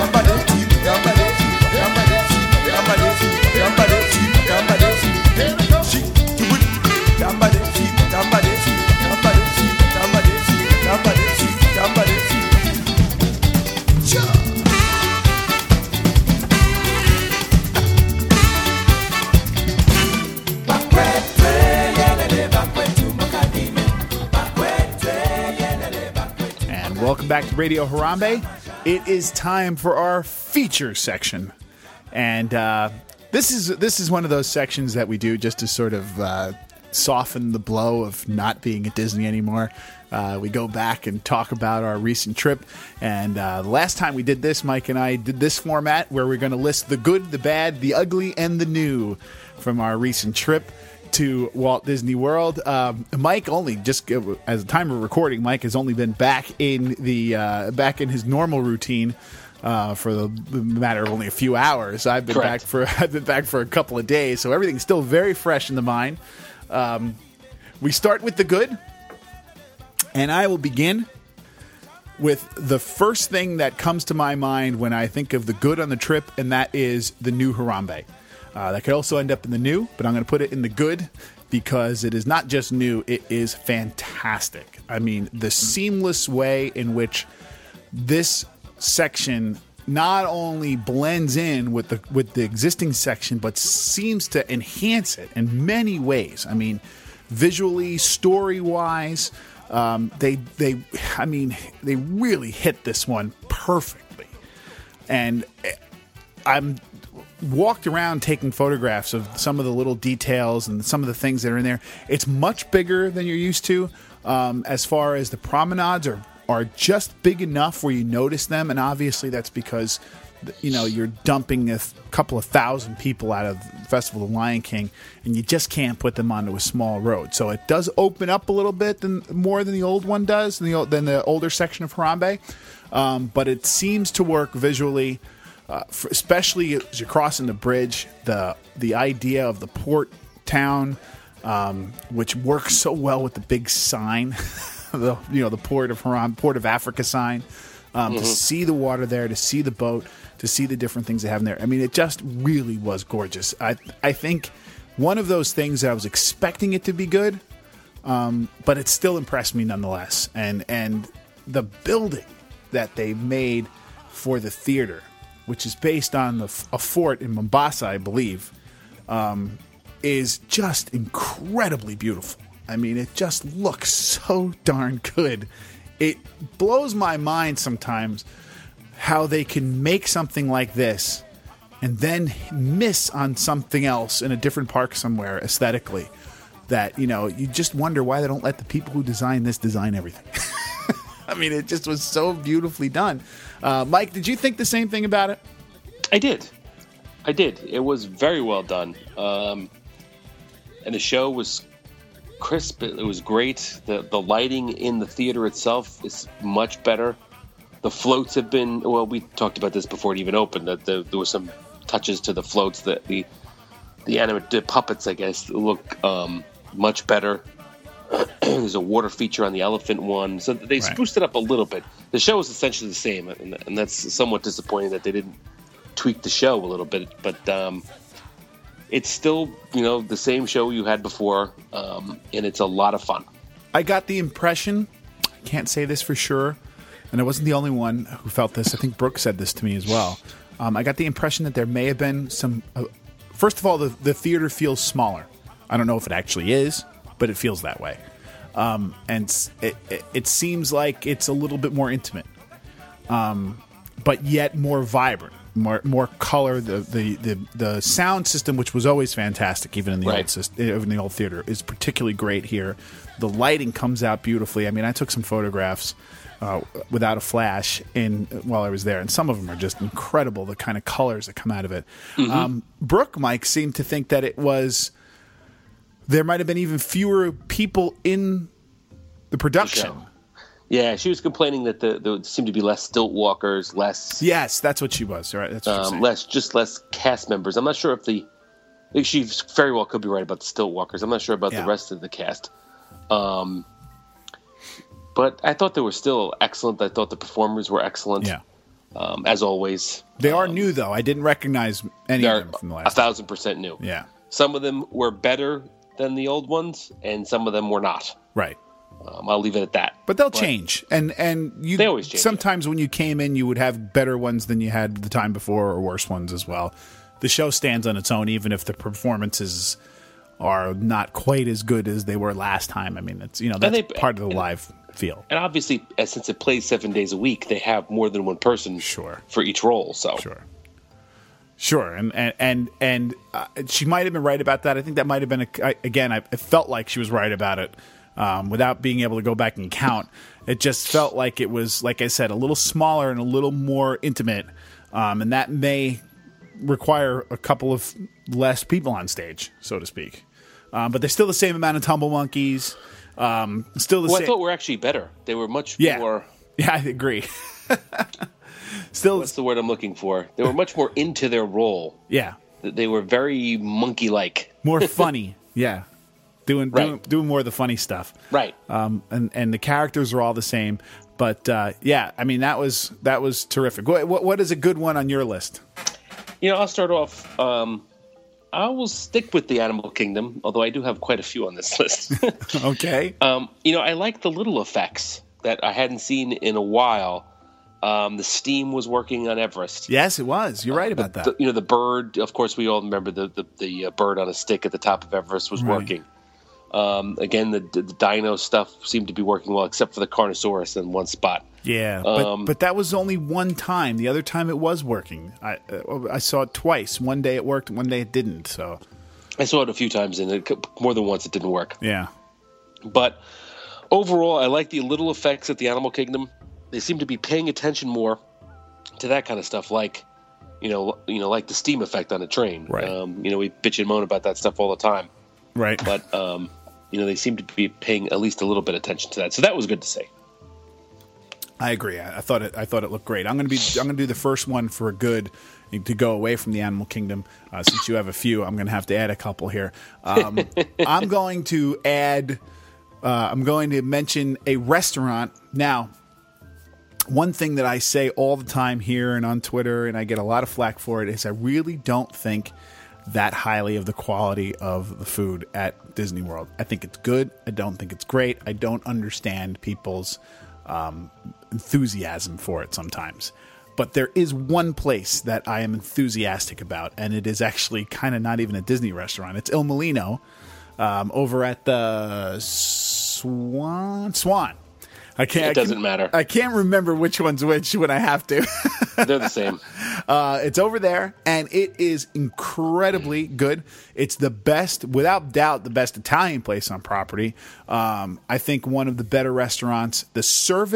Welcome back to Radio Harambe. It is time for our feature section, and this is one of those sections that we do just to sort of soften the blow of not being at Disney anymore. We go back and talk about our recent trip, and the last time we did this, Mike and I did this format where we're going to list the good, the bad, the ugly, and the new from our recent trip to Walt Disney World. Mike only just as the time of recording, Mike has only been back in his normal routine for the matter of only a few hours. I've been back for a couple of days, so everything's still very fresh in the mind. We start with the good, and I will begin with the first thing that comes to my mind when I think of the good on the trip, and that is the new Harambe. That could also end up in the new, but I'm going to put it in the good because it is not just new, it is fantastic. I mean, the seamless way in which this section not only blends in with the existing section, but seems to enhance it in many ways. I mean, visually, story-wise, they really hit this one perfectly. And I'm walked around taking photographs of some of the little details and some of the things that are in there. It's much bigger than you're used to. As far as the promenades are just big enough where you notice them, and obviously that's because you're dumping a couple of thousand people out of the Festival of the Lion King, and you just can't put them onto a small road. So it does open up a little bit more than the old one does, than the older section of Harambe, but it seems to work visually. Especially as you're crossing the bridge, the idea of the port town, which works so well with the big sign, the Port of Harambe, Port of Africa sign, to see the water there, to see the boat, to see the different things they have in there. I mean, it just really was gorgeous. I think one of those things that I was expecting it to be good, but it still impressed me nonetheless. And the building that they made for the theater, which is based on a fort in Mombasa, I believe, is just incredibly beautiful. I mean, it just looks so darn good. It blows my mind sometimes how they can make something like this and then miss on something else in a different park somewhere aesthetically. That, you just wonder why they don't let the people who design this design everything. I mean, it just was so beautifully done. Mike, did you think the same thing about it? I did. It was very well done. And the show was crisp. It was great. The lighting in the theater itself is much better. The floats have been, well, we talked about this before it even opened, that there were some touches to the floats that the puppets, I guess, look much better. There's a water feature on the elephant one. So they spruced it up a little bit. The show was essentially the same, and that's somewhat disappointing that they didn't tweak the show a little bit. But it's still, the same show you had before, and it's a lot of fun. I got the impression, I can't say this for sure, and I wasn't the only one who felt this. I think Brooke said this to me as well. I got the impression that there may have been some... first of all, the theater feels smaller. I don't know if it actually is, but it feels that way. And it seems like it's a little bit more intimate, but yet more vibrant, more color. The sound system, which was always fantastic, even in the old theater, is particularly great here. The lighting comes out beautifully. I mean, I took some photographs without a flash while I was there, and some of them are just incredible. The kind of colors that come out of it. Mm-hmm. Brooke, Mike, seemed to think that it was. There might have been even fewer people in the production. Yeah, she was complaining that there seemed to be less stilt walkers, less. Yes, that's what she was. Right, that's what less cast members. I'm not sure if she very well could be right about the stilt walkers. I'm not sure about the rest of the cast. But I thought they were still excellent. I thought the performers were excellent. Yeah. As always. They are new, though. I didn't recognize any of them from the last 1,000% new. Yeah. Some of them were better than the old ones, and some of them were not. Right. I'll leave it at that. But they'll change, and they always change. Sometimes when you came in, you would have better ones than you had the time before, or worse ones as well. The show stands on its own, even if the performances are not quite as good as they were last time. I mean, it's that's part of the live feel. And obviously, since it plays 7 days a week, they have more than one person for each role. So Sure, and she might have been right about that. I think that might have been it felt like she was right about it, without being able to go back and count. It just felt like it was, like I said, a little smaller and a little more intimate, and that may require a couple of less people on stage, so to speak. But there's still the same amount of tumble monkeys. Still the same. I thought were actually better. They were much more. Yeah, I agree. Still, what's the word I'm looking for? They were much more into their role. Yeah, they were very monkey-like, more funny. Yeah, doing more of the funny stuff. Right. And the characters are all the same. But yeah, I mean that was terrific. What is a good one on your list? I'll start off. I will stick with the Animal Kingdom, although I do have quite a few on this list. Okay. I like the little effects that I hadn't seen in a while. The steam was working on Everest. Yes, it was. You're right about that. The bird, of course, we all remember the bird on a stick at the top of Everest was working. Again, the dino stuff seemed to be working well, except for the Carnosaurus in one spot. Yeah, but that was only one time. The other time it was working. I saw it twice. One day it worked, one day it didn't. So I saw it a few times, and more than once it didn't work. Yeah. But overall, I like the little effects at the Animal Kingdom. They seem to be paying attention more to that kind of stuff, like like the steam effect on a train. Right. We bitch and moan about that stuff all the time. Right. But they seem to be paying at least a little bit of attention to that. So that was good to see. I agree. I thought it looked great. I'm going to do the first one for good to go away from the Animal Kingdom. Since you have a few, I'm going to have to add a couple here. I'm going to mention a restaurant now. One thing that I say all the time here and on Twitter, and I get a lot of flack for it, is I really don't think that highly of the quality of the food at Disney World. I think it's good. I don't think it's great. I don't understand people's enthusiasm for it sometimes. But there is one place that I am enthusiastic about, and it is actually kind of not even a Disney restaurant. It's Il Molino over at the Swan. It doesn't matter. I can't remember which one's which when I have to. They're the same. It's over there, and it is incredibly good. It's the best, without doubt, the best Italian place on property. I think one of the better restaurants. The service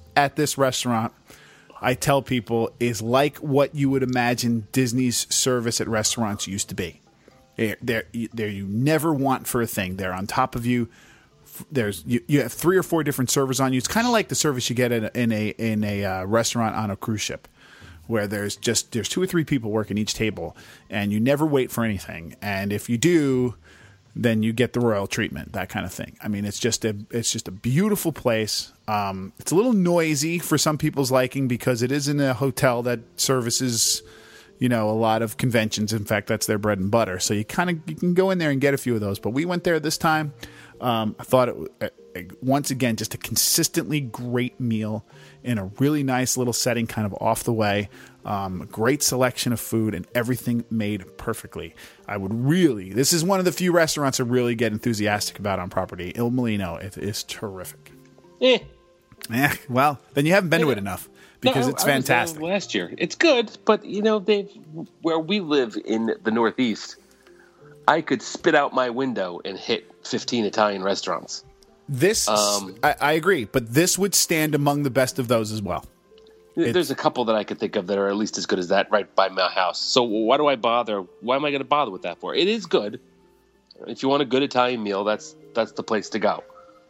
at this restaurant, I tell people, is like what you would imagine Disney's service at restaurants used to be. They're you never want for a thing. They're on top of you. You have 3 or 4 different servers on you. It's kind of like the service you get in a restaurant on a cruise ship, where there's 2 or 3 people working each table, and you never wait for anything. And if you do, then you get the royal treatment, that kind of thing. I mean, it's just a beautiful place. It's a little noisy for some people's liking because it is in a hotel that services, a lot of conventions. In fact, that's their bread and butter. So you can go in there and get a few of those. But we went there this time. I thought once again, just a consistently great meal in a really nice little setting, kind of off the way. Great selection of food and everything made perfectly. This is one of the few restaurants I really get enthusiastic about on property. Il Mulino, it is terrific. Well, then you haven't been to it enough because it's fantastic. I was there last year. It's good, but where we live in the Northeast, I could spit out my window and hit 15 Italian restaurants. I agree, but this would stand among the best of those as well. There's a couple that I could think of that are at least as good as that right by my house. So why do I bother? Why am I going to bother with that for? It is good. If you want a good Italian meal, that's the place to go.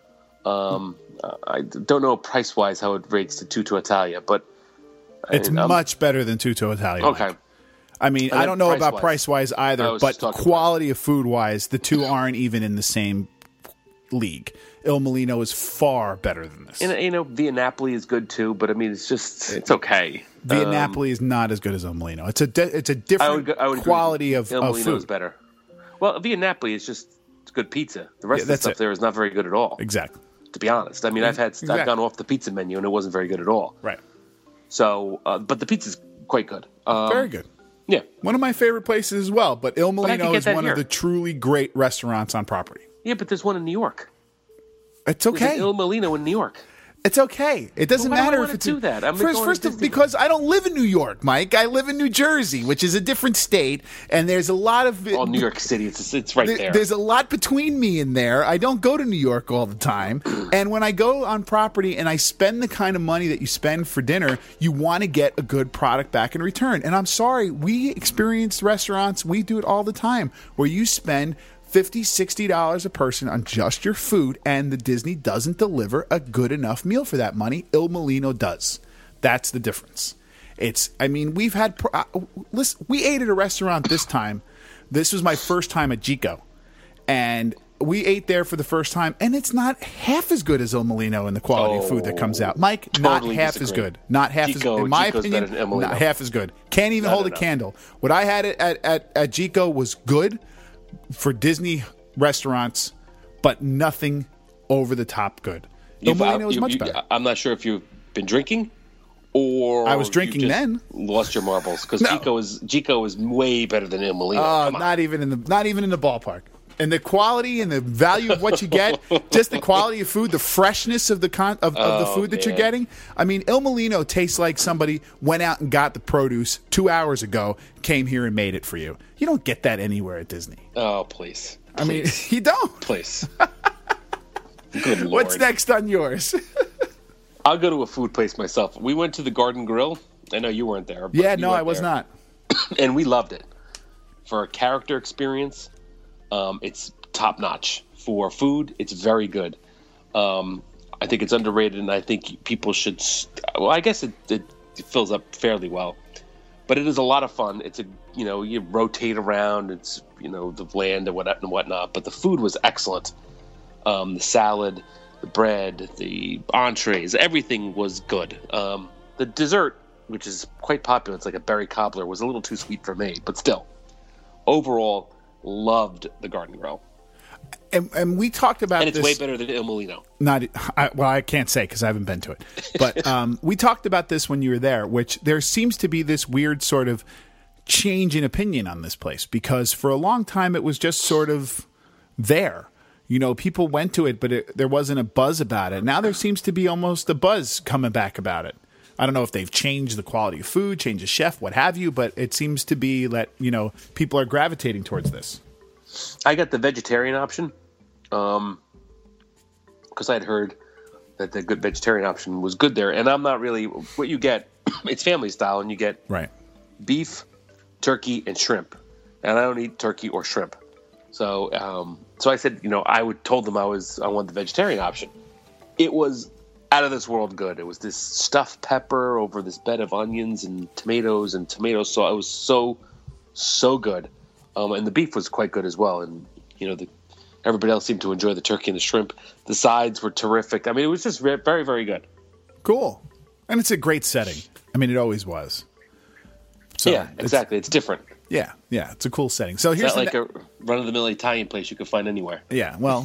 I don't know price-wise how it rates to Tutto Italia, but it's much better than Tutto Italia. Okay. Mike. I mean, I don't know about price-wise either, but quality of food-wise, the two aren't even in the same league. Il Mulino is far better than this. And, Via Napoli is good too, but I mean, it's okay. Via Napoli is not as good as Il Mulino. It's a different quality of Il Mulino food. Is better. Well, Via Napoli is just good pizza. The rest of the stuff there is not very good at all. Exactly. To be honest, I mean, I've gone off the pizza menu and it wasn't very good at all. Right. So, but the pizza's quite good. Very good. Yeah. One of my favorite places as well, but Il Mulino is one of the truly great restaurants on property. Yeah, but there's one in New York. It's okay. There's an Il Mulino in New York. It's okay. It doesn't matter if it's do that. Because I don't live in New York, Mike. I live in New Jersey, which is a different state, and there's a lot of New York City. It's right there. There's a lot between me and there. I don't go to New York all the time, and when I go on property and I spend the kind of money that you spend for dinner, you want to get a good product back in return. And I'm sorry, we experience restaurants. We do it all the time where you spend $50, $60 a person on just your food, and the Disney doesn't deliver a good enough meal for that money. Il Mulino does. That's the difference. We've had listen, we ate at a restaurant this time. This was my first time at Gico, and we ate there for the first time, and it's not half as good as Il Mulino in the quality of food that comes out. Mike, totally not half disagree. as good. Not half as good. In my opinion, not half as good. Can't even hold a candle. What I had at Gico was good for Disney restaurants, but nothing over the top good. Il Mulino is much better. I'm not sure if you've been drinking or I was drinking then. Lost your marbles because Gico is way better than Il Mulino. Oh, not even in the ballpark. And the quality and the value of what you get, just the quality of food, the freshness of the food that you're getting. I mean, Il Mulino tastes like somebody went out and got the produce 2 hours ago, came here and made it for you. You don't get that anywhere at Disney. Oh, please. I mean, you don't. Please. Good Lord. What's next on yours? I'll go to a food place myself. We went to the Garden Grill. I know you weren't there. Yeah, no, I was not. And we loved it. For a character experience, it's top notch. For food, it's very good. I think it's underrated, and I think people should. Well, I guess it fills up fairly well, but it is a lot of fun. It's you rotate around. It's the land and whatnot. But the food was excellent. The salad, the bread, the entrees, everything was good. The dessert, which is quite popular, it's like a berry cobbler, was a little too sweet for me, but still, overall, loved the Garden Grill. And we talked about this. And it's way better than Il Mulino. I can't say because I haven't been to it. But we talked about this when you were there, which there seems to be this weird sort of change in opinion on this place. Because for a long time, it was just sort of there. People went to it, but there wasn't a buzz about it. Now there seems to be almost a buzz coming back about it. I don't know if they've changed the quality of food, changed the chef, what have you, but it seems to be that, people are gravitating towards this. I got the vegetarian option because I'd heard that the good vegetarian option was good there. And I'm not really what you get. It's family style, and you get beef, turkey, and shrimp. And I don't eat turkey or shrimp. So so I said, told them I wanted the vegetarian option. It was out of this world good. It was this stuffed pepper over this bed of onions and tomatoes and tomato sauce. It was so good. And the beef was quite good as well. And, everybody else seemed to enjoy the turkey and the shrimp. The sides were terrific. I mean, it was just very, very good. Cool. And it's a great setting. I mean, it always was. So yeah, exactly. It's different. Yeah, it's a cool setting. So here's not like a run-of-the-mill Italian place you can find anywhere. Yeah, well,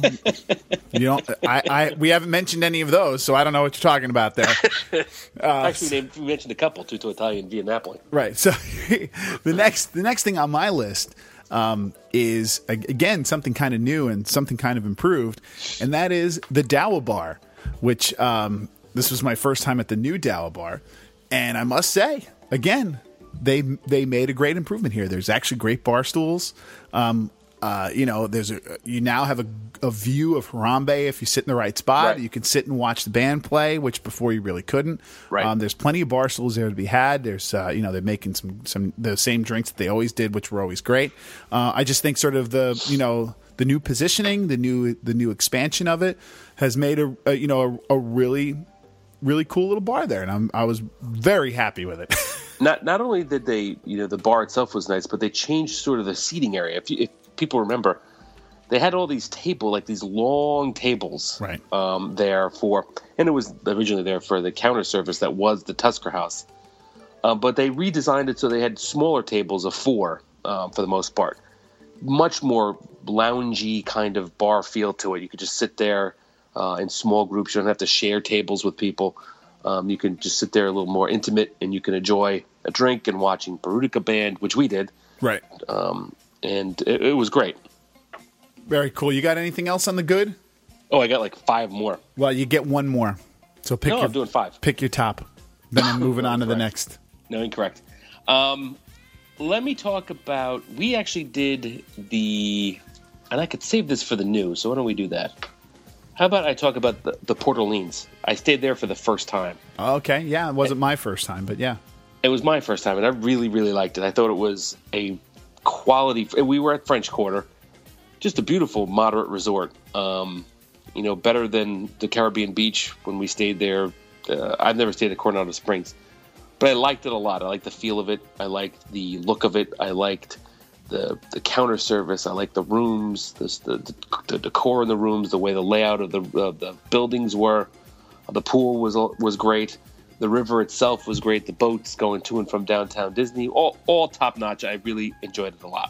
we haven't mentioned any of those, so I don't know what you're talking about there. Actually, we mentioned a couple, Tutto Italian via Napoli. Right. So the next thing on my list is again something kind of new and something kind of improved, and that is the Dawa Bar, which this was my first time at the new Dawa Bar, and I must say again. They made a great improvement here. There's actually great bar stools. You now have a view of Harambe if you sit in the right spot. Right. You can sit and watch the band play, which before you really couldn't. Right. There's plenty of bar stools there to be had. There's they're making some the same drinks that they always did, which were always great. I just think sort of the new positioning, the new expansion of it has made a really really cool little bar there, and I was very happy with it. Not only did they, the bar itself was nice, but they changed sort of the seating area. If people remember, they had all these these long tables, right? There and it was originally there for the counter service that was the Tusker House, but they redesigned it so they had smaller tables of 4 for the most part, much more loungy kind of bar feel to it. You could just sit there in small groups. You don't have to share tables with people. You can just sit there a little more intimate, and you can enjoy a drink and watching Barutica Band, which we did. Right. And it was great. Very cool. You got anything else on the good? Oh, I got like 5 more. Well, you get one more. So I'm doing 5. Pick your top. Then I'm moving on to the next. No, incorrect. Let me talk about, we actually did and I could save this for the news, so why don't we do that? How about I talk about the Port Orleans? I stayed there for the first time. Okay, yeah. It wasn't my first time, but yeah. It was my first time, and I really, really liked it. I thought it was a quality... We were at French Quarter. Just a beautiful, moderate resort. Better than the Caribbean Beach when we stayed there. I've never stayed at Coronado Springs. But I liked it a lot. I liked the feel of it. I liked the look of it. I liked the counter service. I liked the rooms, the decor in the rooms, the way the layout of the buildings were. The pool was great. The river itself was great. The boats going to and from downtown Disney, all top notch. I really enjoyed it a lot.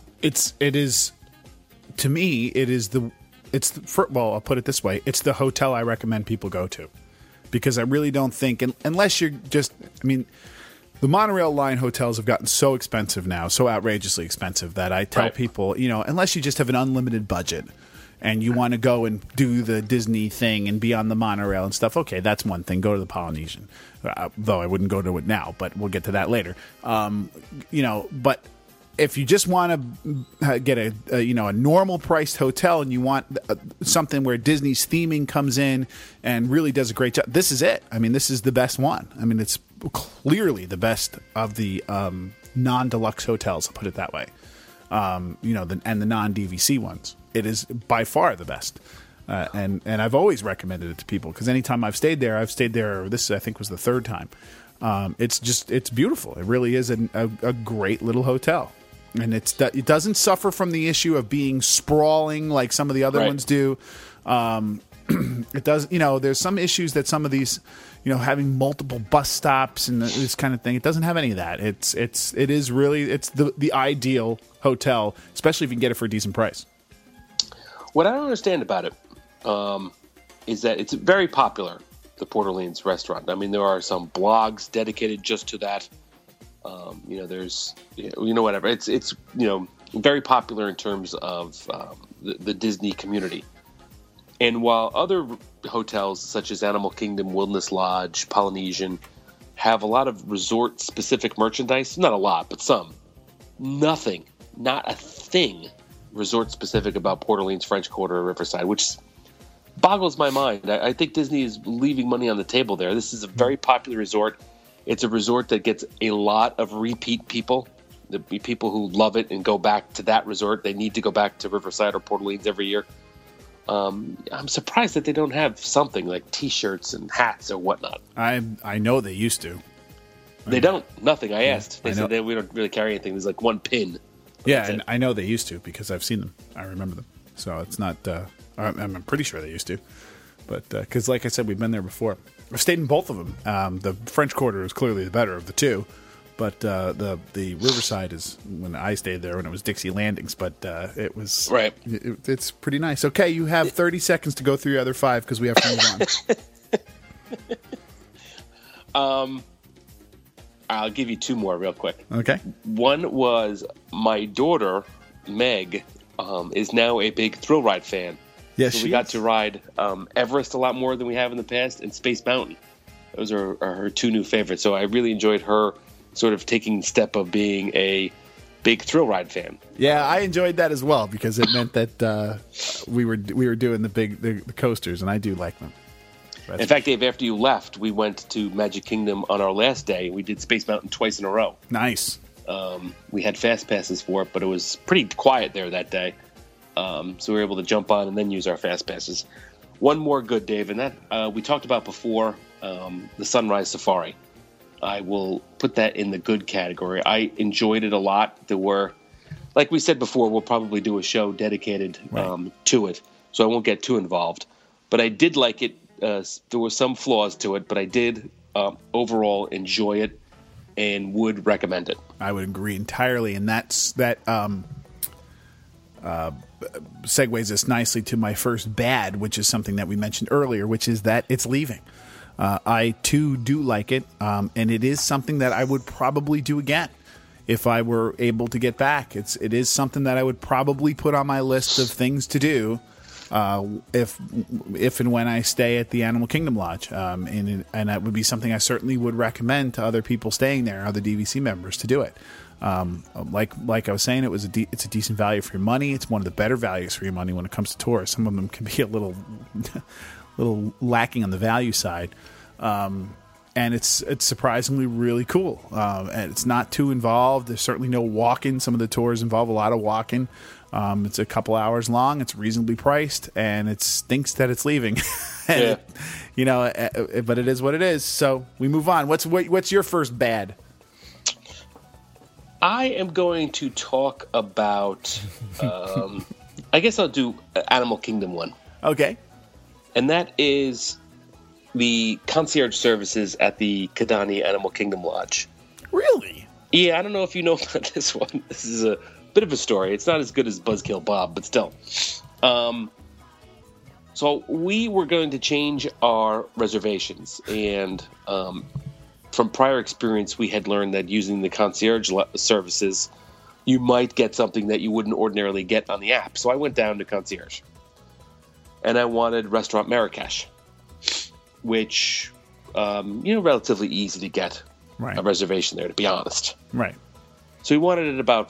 To me, I'll put it this way: it's the hotel I recommend people go to, because I really don't think, unless you're just, the monorail line hotels have gotten so expensive now, so outrageously expensive, that I tell people, unless you just have an unlimited budget and you want to go and do the Disney thing and be on the monorail and stuff, okay, that's one thing. Go to the Polynesian. Though I wouldn't go to it now, but we'll get to that later. But if you just want to get a normal priced hotel and you want something where Disney's theming comes in and really does a great job, this is it. This is the best one. It's clearly the best of the non-deluxe hotels, I'll put it that way. And the non-DVC ones. It is by far the best. And I've always recommended it to people, because anytime I've stayed there, this I think was the 3rd time. It's beautiful. It really is a great little hotel. And it doesn't suffer from the issue of being sprawling like some of the other ones do. It does, there's some issues that some of these, having multiple bus stops and this kind of thing. It doesn't have any of that. It is really the ideal hotel, especially if you can get it for a decent price. What I don't understand about it is that it's very popular, the Port Orleans restaurant. There are some blogs dedicated just to that. There's, whatever. It's very popular in terms of the Disney community. And while other hotels such as Animal Kingdom, Wilderness Lodge, Polynesian have a lot of resort-specific merchandise, not a lot, but some, not a thing resort-specific about Port Orleans, French Quarter, or Riverside, which boggles my mind. I think Disney is leaving money on the table there. This is a very popular resort. It's a resort that gets a lot of repeat people. The people who love it and go back to that resort. They need to go back to Riverside or Port Orleans every year. I'm surprised that they don't have something like T-shirts and hats or whatnot. I know they used to. They don't. Nothing. I asked. They I said we don't really carry anything. There's like one pin. Yeah, and I know they used to because I've seen them. I remember them. So it's not. I'm pretty sure they used to, but because like I said, we've been there before. I've stayed in both of them. The French Quarter is clearly the better of the two, but the Riverside is when I stayed there when it was Dixie Landings. But it was right. It's pretty nice. Okay, you have 30 seconds to go through your other 5 because we have to move on. I'll give you 2 more real quick. Okay. One was my daughter, Meg, is now a big thrill ride fan. Yes, so we got to ride Everest a lot more than we have in the past, and Space Mountain. Those are her 2 new favorites. So I really enjoyed her sort of taking the step of being a big thrill ride fan. Yeah, I enjoyed that as well because it meant that we were doing the coasters, and I do like them. In fact, Dave, after you left, we went to Magic Kingdom on our last day. We did Space Mountain twice in a row. Nice. We had fast passes for it, but it was pretty quiet there that day. So we were able to jump on and then use our fast passes. One more good, Dave, and that we talked about before, the Sunrise Safari. I will put that in the good category. I enjoyed it a lot. There were, like we said before, we'll probably do a show dedicated to it, so I won't get too involved. But I did like it. There were some flaws to it, but I did overall enjoy it and would recommend it. I would agree entirely, and that segues us nicely to my first bad, which is something that we mentioned earlier, which is that it's leaving. I, too, do like it, and it is something that I would probably do again if I were able to get back. It is something that I would probably put on my list of things to do if and when I stay at the Animal Kingdom Lodge, and that would be something I certainly would recommend to other people staying there, other DVC members, to do it. Like I was saying, it's a decent value for your money. It's one of the better values for your money when it comes to tours. Some of them can be a little lacking on the value side, and it's surprisingly really cool. And it's not too involved. There's certainly no walking. Some of the tours involve a lot of walking. It's a couple hours long. It's reasonably priced, and it stinks that it's leaving. And but it is what it is. So we move on. What's your first bad? I am going to talk about. I guess I'll do Animal Kingdom one. Okay. And that is the concierge services at the Kidani Animal Kingdom Lodge. Really? Yeah, I don't know if you know about this one. This is a bit of a story. It's not as good as Buzzkill Bob, but still. So we were going to change our reservations, and from prior experience, we had learned that using the concierge services, you might get something that you wouldn't ordinarily get on the app. So I went down to concierge, and I wanted Restaurant Marrakesh, which, relatively easy to get a reservation there, to be honest. Right. So we wanted it about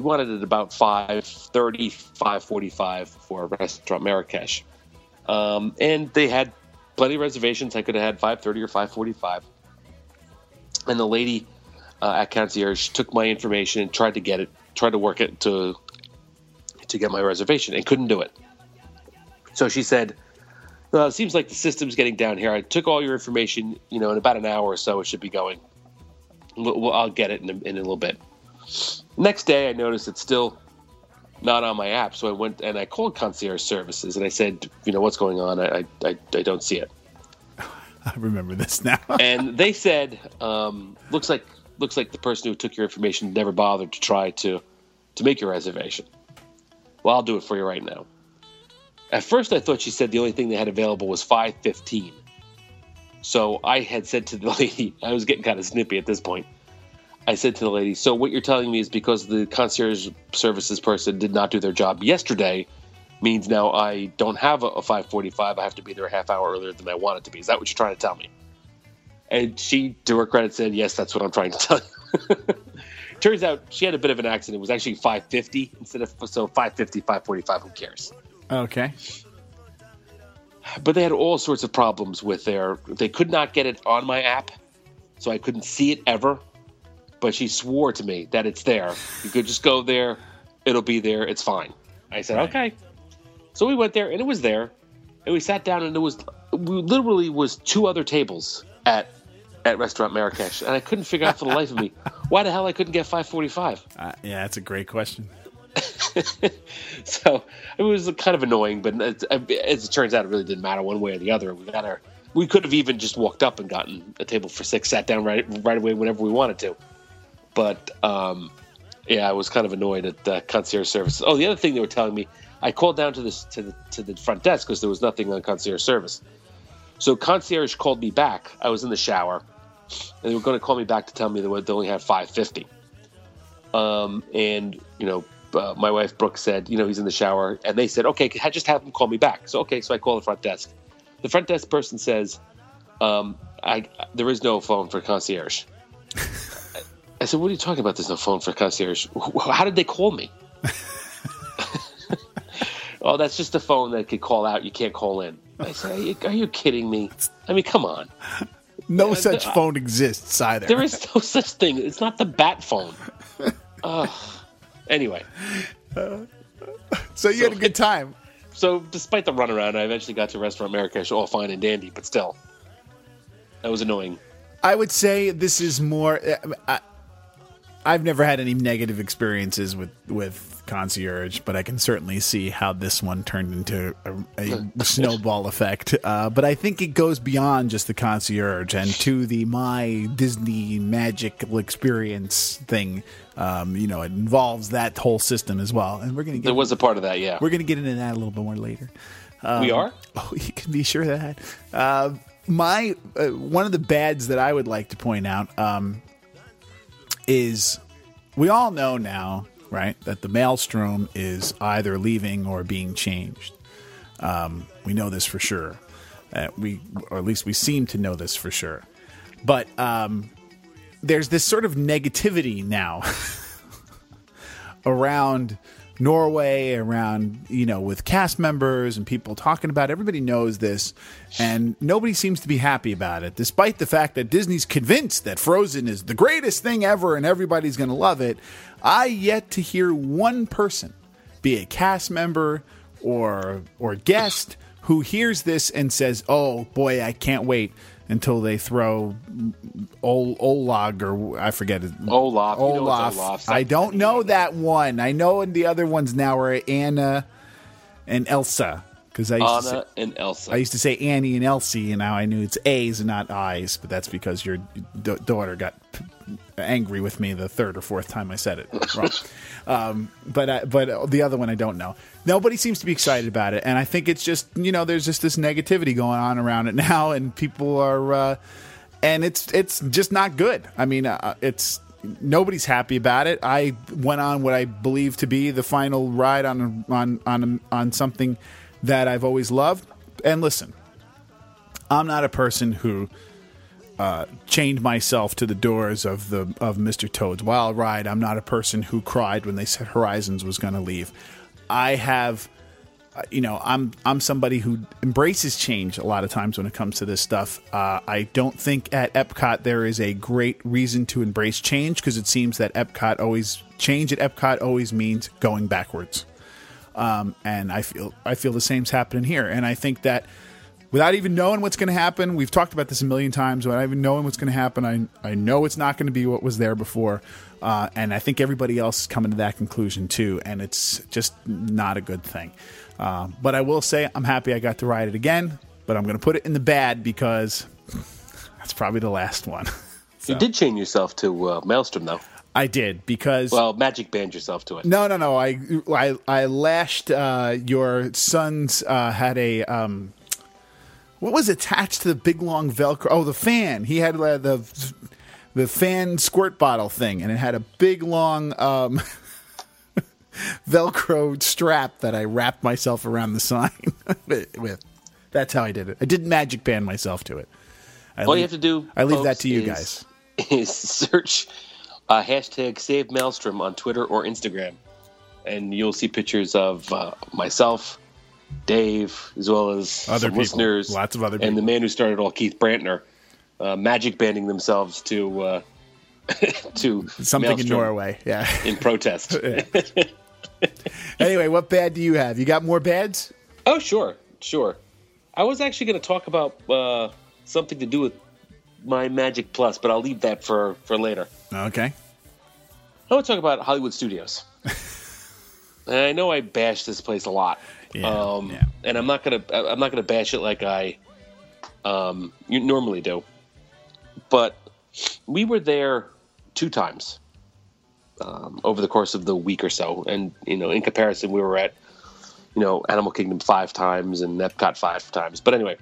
5:30, 5:45 for Restaurant Marrakesh, and they had plenty of reservations. I could have had 5:30 or 5:45, and the lady at concierge took my information and tried to work it to get my reservation, and couldn't do it. So she said, "It seems like the system's getting down here. I took all your information. In about an hour or so, it should be going. I'll get it in a little bit." Next day, I noticed it's still not on my app, so I went and I called concierge services, and I said, "What's going on? I don't see it." I remember this now. And they said, "Looks like the person who took your information never bothered to try to make your reservation." Well, I'll do it for you right now. At first, I thought she said the only thing they had available was 5:15. So I had said to the lady, I was getting kind of snippy at this point. I said to the lady, "So what you're telling me is because the concierge services person did not do their job yesterday, means now I don't have a 5:45. I have to be there a half hour earlier than I wanted to be. Is that what you're trying to tell me?" And she, to her credit, said, "Yes, that's what I'm trying to tell you." Turns out she had a bit of an accident. It was actually 5:50 instead of 5:50, 5:45. Who cares? Okay. But they had all sorts of problems with they could not get it on my app, so I couldn't see it ever. But she swore to me that it's there. You could just go there. It'll be there. It's fine. I said, okay. So we went there, and it was there. And we sat down, and literally was 2 other tables at Restaurant Marrakesh. And I couldn't figure out for the life of me why the hell I couldn't get 545. Yeah, that's a great question. So it was kind of annoying, but as it turns out, it really didn't matter one way or the other. We could have even just walked up and gotten a table for 6, sat down right away whenever we wanted to. But yeah, I was kind of annoyed at the concierge service. Oh, the other thing they were telling me, I called down to the front desk because there was nothing on concierge service. So concierge called me back. I was in the shower, and they were going to call me back to tell me they only had 550. And my wife Brooke said, he's in the shower, and they said, okay, just have him call me back. So okay, so I call the front desk. The front desk person says, there is no phone for concierge. I said, what are you talking about? There's no phone for concierge. How did they call me? Oh, that's just a phone that could call out. You can't call in. I said, are you kidding me? I mean, come on. No such phone exists either. There is no such thing. It's not the bat phone. Anyway. So you had a good time. So despite the runaround, I eventually got to Restaurant Marrakesh, all fine and dandy, but still. That was annoying. I would say this is more... I've never had any negative experiences with concierge, but I can certainly see how this one turned into a snowball effect. But I think it goes beyond just the concierge and to the My Disney Magical Experience thing. It involves that whole system as well. And we're going to there was a part of that, yeah. We're going to get into that a little bit more later. We are? Oh, you can be sure of that. One of the bads that I would like to point out is we all know now, right, that the Maelstrom is either leaving or being changed. We know this for sure. Or at least we seem to know this for sure. But there's this sort of negativity now around Norway, around, with cast members and people talking about it. Everybody knows this, and nobody seems to be happy about it, despite the fact that Disney's convinced that Frozen is the greatest thing ever and everybody's going to love it. I yet to hear one person, be a cast member or guest, who hears this and says, oh boy, I can't wait until they throw Olag, or I forget it. Olaf. I don't know that one. I know the other ones now are Anna and Elsa. Anna and Elsa. I used to say Annie and Elsie, and now I knew it's A's and not I's, but that's because your daughter got angry with me the 3rd or 4th time I said it wrong. But the other one I don't know. Nobody seems to be excited about it, and I think it's just, there's just this negativity going on around it now, and people are, and it's just not good. I mean, nobody's happy about it. I went on what I believe to be the final ride on something that I've always loved. And listen, I'm not a person who chained myself to the doors of Mr. Toad's Wild Ride. I'm not a person who cried when they said Horizons was going to leave. I have, I'm somebody who embraces change a lot of times when it comes to this stuff. I don't think at Epcot there is a great reason to embrace change, because it seems that change at Epcot always means going backwards. And I feel the same's happening here. And I think that without even knowing what's going to happen, we've talked about this a million times, without even knowing what's going to happen, I know it's not going to be what was there before. And I think everybody else is coming to that conclusion too. And it's just not a good thing. But I will say I'm happy I got to ride it again, but I'm going to put it in the bad because that's probably the last one. So. You did chain yourself to Maelstrom, though. I did, because... Well, magic band yourself to it. No. I lashed your son's had a... what was attached to the big, long Velcro? Oh, the fan. He had the fan squirt bottle thing, and it had a big, long Velcro strap that I wrapped myself around the sign with. That's how I did it. I didn't magic band myself to it. All you have to do, I leave that to you guys. Is search... hashtag Save Maelstrom on Twitter or Instagram, and you'll see pictures of myself, Dave, as well as Other some people. listeners, Lots of other and the people. man who started it all, Keith Brantner, magic banding themselves to to Something in Maelstrom Norway. Yeah. in protest. Anyway, what bad do you have? You got more bads? Oh, sure. I was actually going to talk about something to do with my Magic Plus, but I'll leave that for later. Okay. I want to talk about Hollywood Studios. And I know I bash this place a lot, Yeah. and I'm not gonna bash it like I you normally do. But we were there 2 times over the course of the week or so, and in comparison, we were at Animal Kingdom 5 times and Epcot 5 times. But anyway,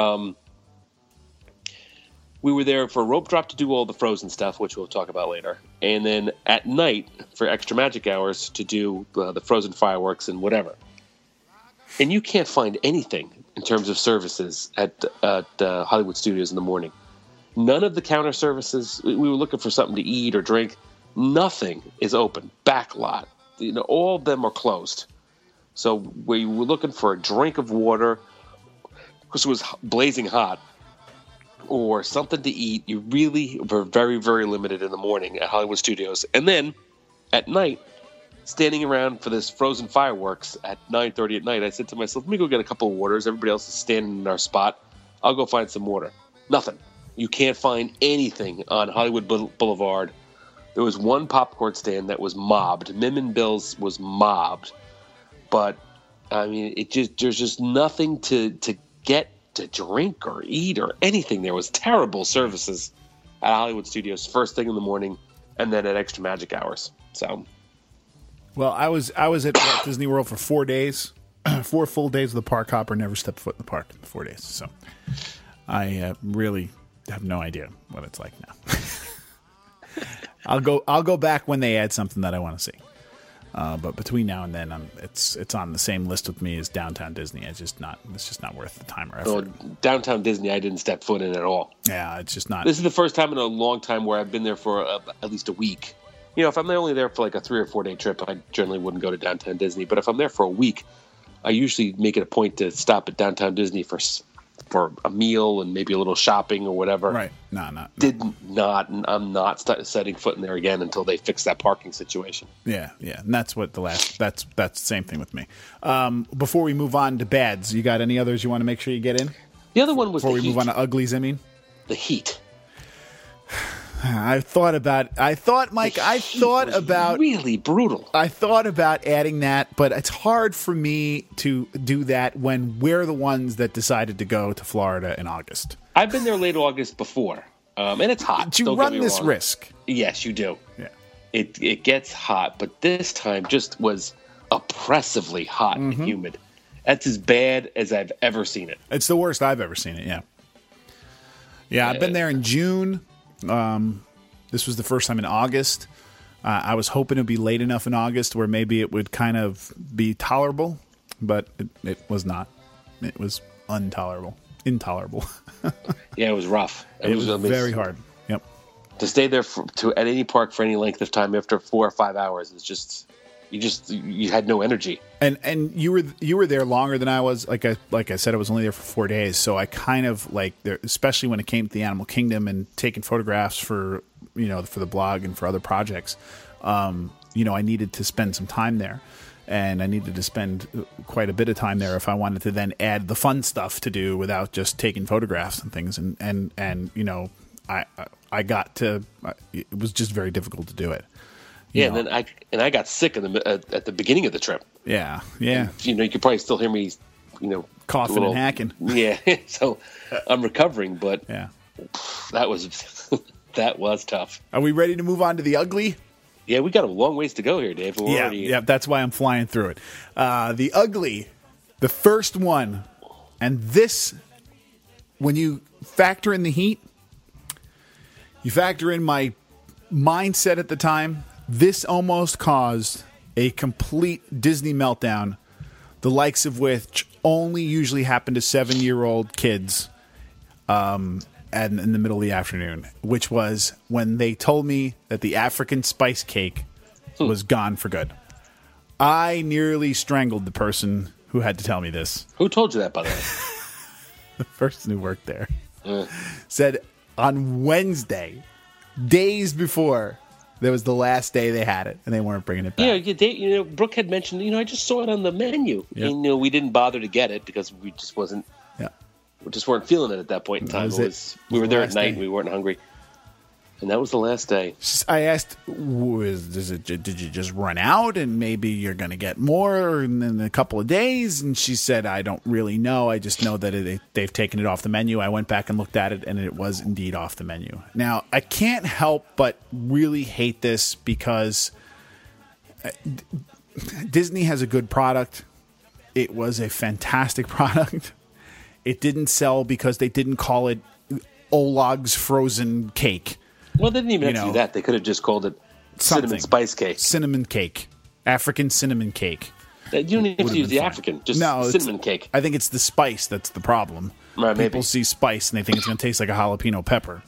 we were there for Rope Drop to do all the Frozen stuff, which we'll talk about later. And then at night for Extra Magic Hours to do the Frozen fireworks and whatever. And you can't find anything in terms of services at Hollywood Studios in the morning. None of the counter services, we were looking for something to eat or drink. Nothing is open. Backlot. All of them are closed. So we were looking for a drink of water because it was blazing hot, or something to eat. You really were very, very limited in the morning at Hollywood Studios. And then at night, standing around for this Frozen fireworks at 9:30 at night, I said to myself, let me go get a couple of waters. Everybody else is standing in our spot. I'll go find some water. Nothing. You can't find anything on Hollywood Boulevard. There was one popcorn stand that was mobbed. Mim and Bill's was mobbed. But, I mean, there's just nothing to get to drink or eat or anything. There was terrible services at Hollywood Studios first thing in the morning and then at Extra Magic Hours. So, Well, I was at Walt Disney World for 4 days, 4 full days of the park hopper. Never stepped foot in the park in 4 days. So I really have no idea what it's like now. I'll go back when they add something that I want to see. But between now and then, it's on the same list with me as Downtown Disney. It's just not worth the time or effort. Downtown Disney, I didn't step foot in at all. Yeah, it's just not. This is the first time in a long time where I've been there for at least a week. If I'm only there for like a 3 or 4 day trip, I generally wouldn't go to Downtown Disney. But if I'm there for a week, I usually make it a point to stop at Downtown Disney for a meal and maybe a little shopping or whatever. Right. No. I'm not setting foot in there again until they fix that parking situation. Yeah. And that's the same thing with me. Before we move on to bads, you got any others you want to make sure you get in? The other one was Before the we heat. move on to uglies, I mean? The heat. I thought, Mike, really brutal. I thought about adding that, but it's hard for me to do that when we're the ones that decided to go to Florida in August. I've been there late August before, and it's hot. Do you Don't get run me this wrong. risk? Yes, you do. Yeah. It gets hot, but this time just was oppressively hot Mm-hmm. and humid. That's as bad as I've ever seen it. It's the worst I've ever seen it, yeah. Yeah, I've been there in June. This was the first time in August. I was hoping it would be late enough in August where maybe it would kind of be tolerable, but it was not. It was intolerable. Yeah, it was rough. It was very hard. Yep. To stay there at any park for any length of time after 4 or 5 hours is just you had no energy. And you were there longer than I was. Like I said, I was only there for 4 days, so I kind of especially when it came to the Animal Kingdom and taking photographs for the blog and for other projects. I needed to spend some time there, and I needed to spend quite a bit of time there if I wanted to then add the fun stuff to do without just taking photographs and things. And I got to. It was just very difficult to do it. Yeah, and then I got sick at the beginning of the trip. Yeah. And, you could probably still hear me, Coughing and hacking. Yeah, so I'm recovering, but Yeah. that was tough. Are we ready to move on to the ugly? Yeah, we got a long ways to go here, Dave. We're already, Yeah, that's why I'm flying through it. The ugly, the first one, and this, when you factor in the heat, you factor in my mindset at the time, this almost caused a complete Disney meltdown, the likes of which only usually happen to 7-year-old kids in the middle of the afternoon, which was when they told me that the African spice cake was gone for good. I nearly strangled the person who had to tell me this. Who told you that, by the way? The person who worked there said on Wednesday, days before, that was the last day they had it, and they weren't bringing it back. Yeah, Brooke had mentioned, I just saw it on the menu. Yeah. And, we didn't bother to get it because we just wasn't, Yeah. we just weren't feeling it at that point in time. We were there at night and we weren't hungry. And that was the last day. I asked, did you just run out and maybe you're going to get more in a couple of days? And she said, I don't really know. I just know that they've taken it off the menu. I went back and looked at it, and it was indeed off the menu. Now, I can't help but really hate this because Disney has a good product. It was a fantastic product. It didn't sell because they didn't call it Olag's frozen cake. Well, they didn't even have to do that. They could have just called it cinnamon spice cake. Cinnamon cake. African cinnamon cake. You don't even have to use the African. Just cinnamon cake. I think it's the spice that's the problem. Right, People see spice and they think it's going to taste like a jalapeno pepper.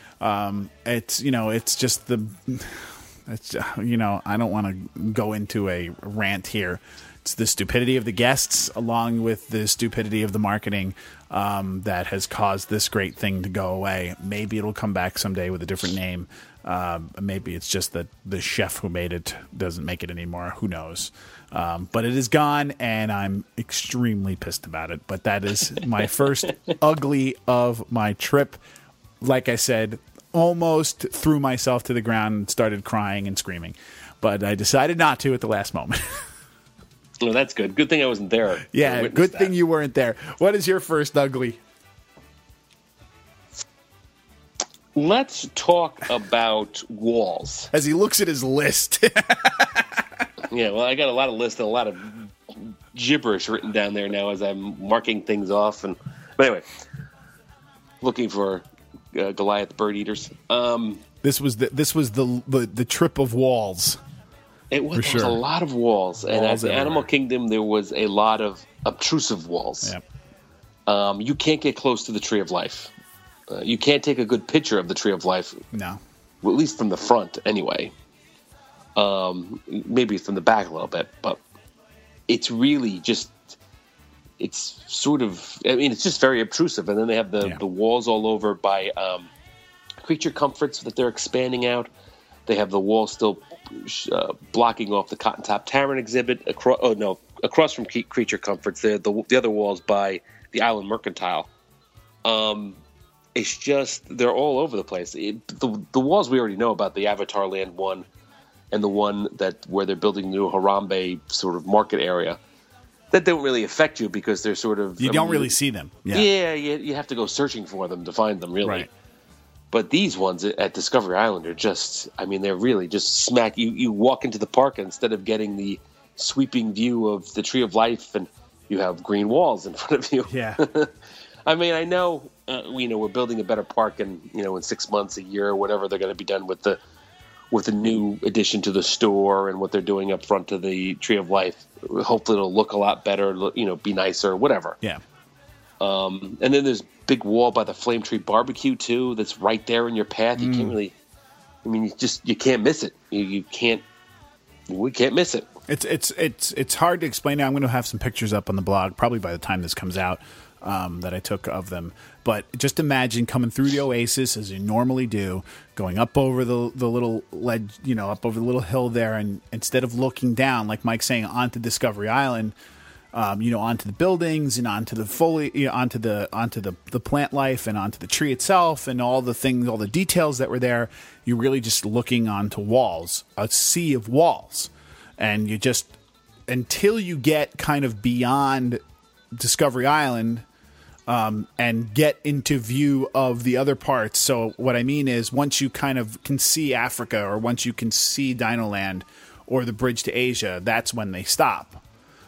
It's just the... I don't want to go into a rant here. It's the stupidity of the guests along with the stupidity of the marketing that has caused this great thing to go away. Maybe it'll come back someday with a different name. Maybe it's just that the chef who made it doesn't make it anymore. Who knows? But it is gone, and I'm extremely pissed about it. But that is my first ugly of my trip. Like I said, almost threw myself to the ground and started crying and screaming. But I decided not to at the last moment. Well, that's good. Good thing I wasn't there. Yeah, good thing you weren't there. What is your first ugly? Let's talk about walls. As he looks at his list. Yeah, well, I got a lot of lists and a lot of gibberish written down there now as I'm marking things off. But anyway, looking for Goliath bird eaters. This was the trip of walls. It was a lot of walls, and at the Animal Kingdom there was a lot of obtrusive walls. Yep. You can't get close to the Tree of Life. You can't take a good picture of the Tree of Life. No, well, at least from the front, anyway. Maybe from the back a little bit, but it's really just. It's sort of. I mean, it's just very obtrusive, and then they have the walls all over by creature comforts that they're expanding out. They have the wall still blocking off the Cotton Top Tavern exhibit. Across from Creature Comforts, the other walls by the Island Mercantile. It's just they're all over the place. The walls we already know about, the Avatar Land one, and the one where they're building the new Harambe sort of market area. That don't really affect you because they're sort of you don't really see them. Yeah, you have to go searching for them to find them, really. Right. But these ones at Discovery Island are just, I mean, they're really just smack. You walk into the park, and instead of getting the sweeping view of the Tree of Life, and you have green walls in front of you. Yeah. I mean, I know, we're building a better park in 6 months, a year, or whatever they're going to be done with the new addition to the store and what they're doing up front to the Tree of Life. Hopefully it'll look a lot better, be nicer, whatever. Yeah. And then there's big wall by the Flame Tree Barbecue too. That's right there in your path. You can't really. I mean, you can't miss it. We can't miss it. It's hard to explain. I'm going to have some pictures up on the blog probably by the time this comes out that I took of them. But just imagine coming through the Oasis as you normally do, going up over the little ledge, up over the little hill there, and instead of looking down, like Mike's saying, onto Discovery Island. Onto the buildings and onto the foliage, onto the plant life and onto the tree itself and all the things, all the details that were there. You're really just looking onto walls, a sea of walls, and you just until you get kind of beyond Discovery Island and get into view of the other parts. So what I mean is, once you kind of can see Africa, or once you can see Dinoland or the bridge to Asia, that's when they stop.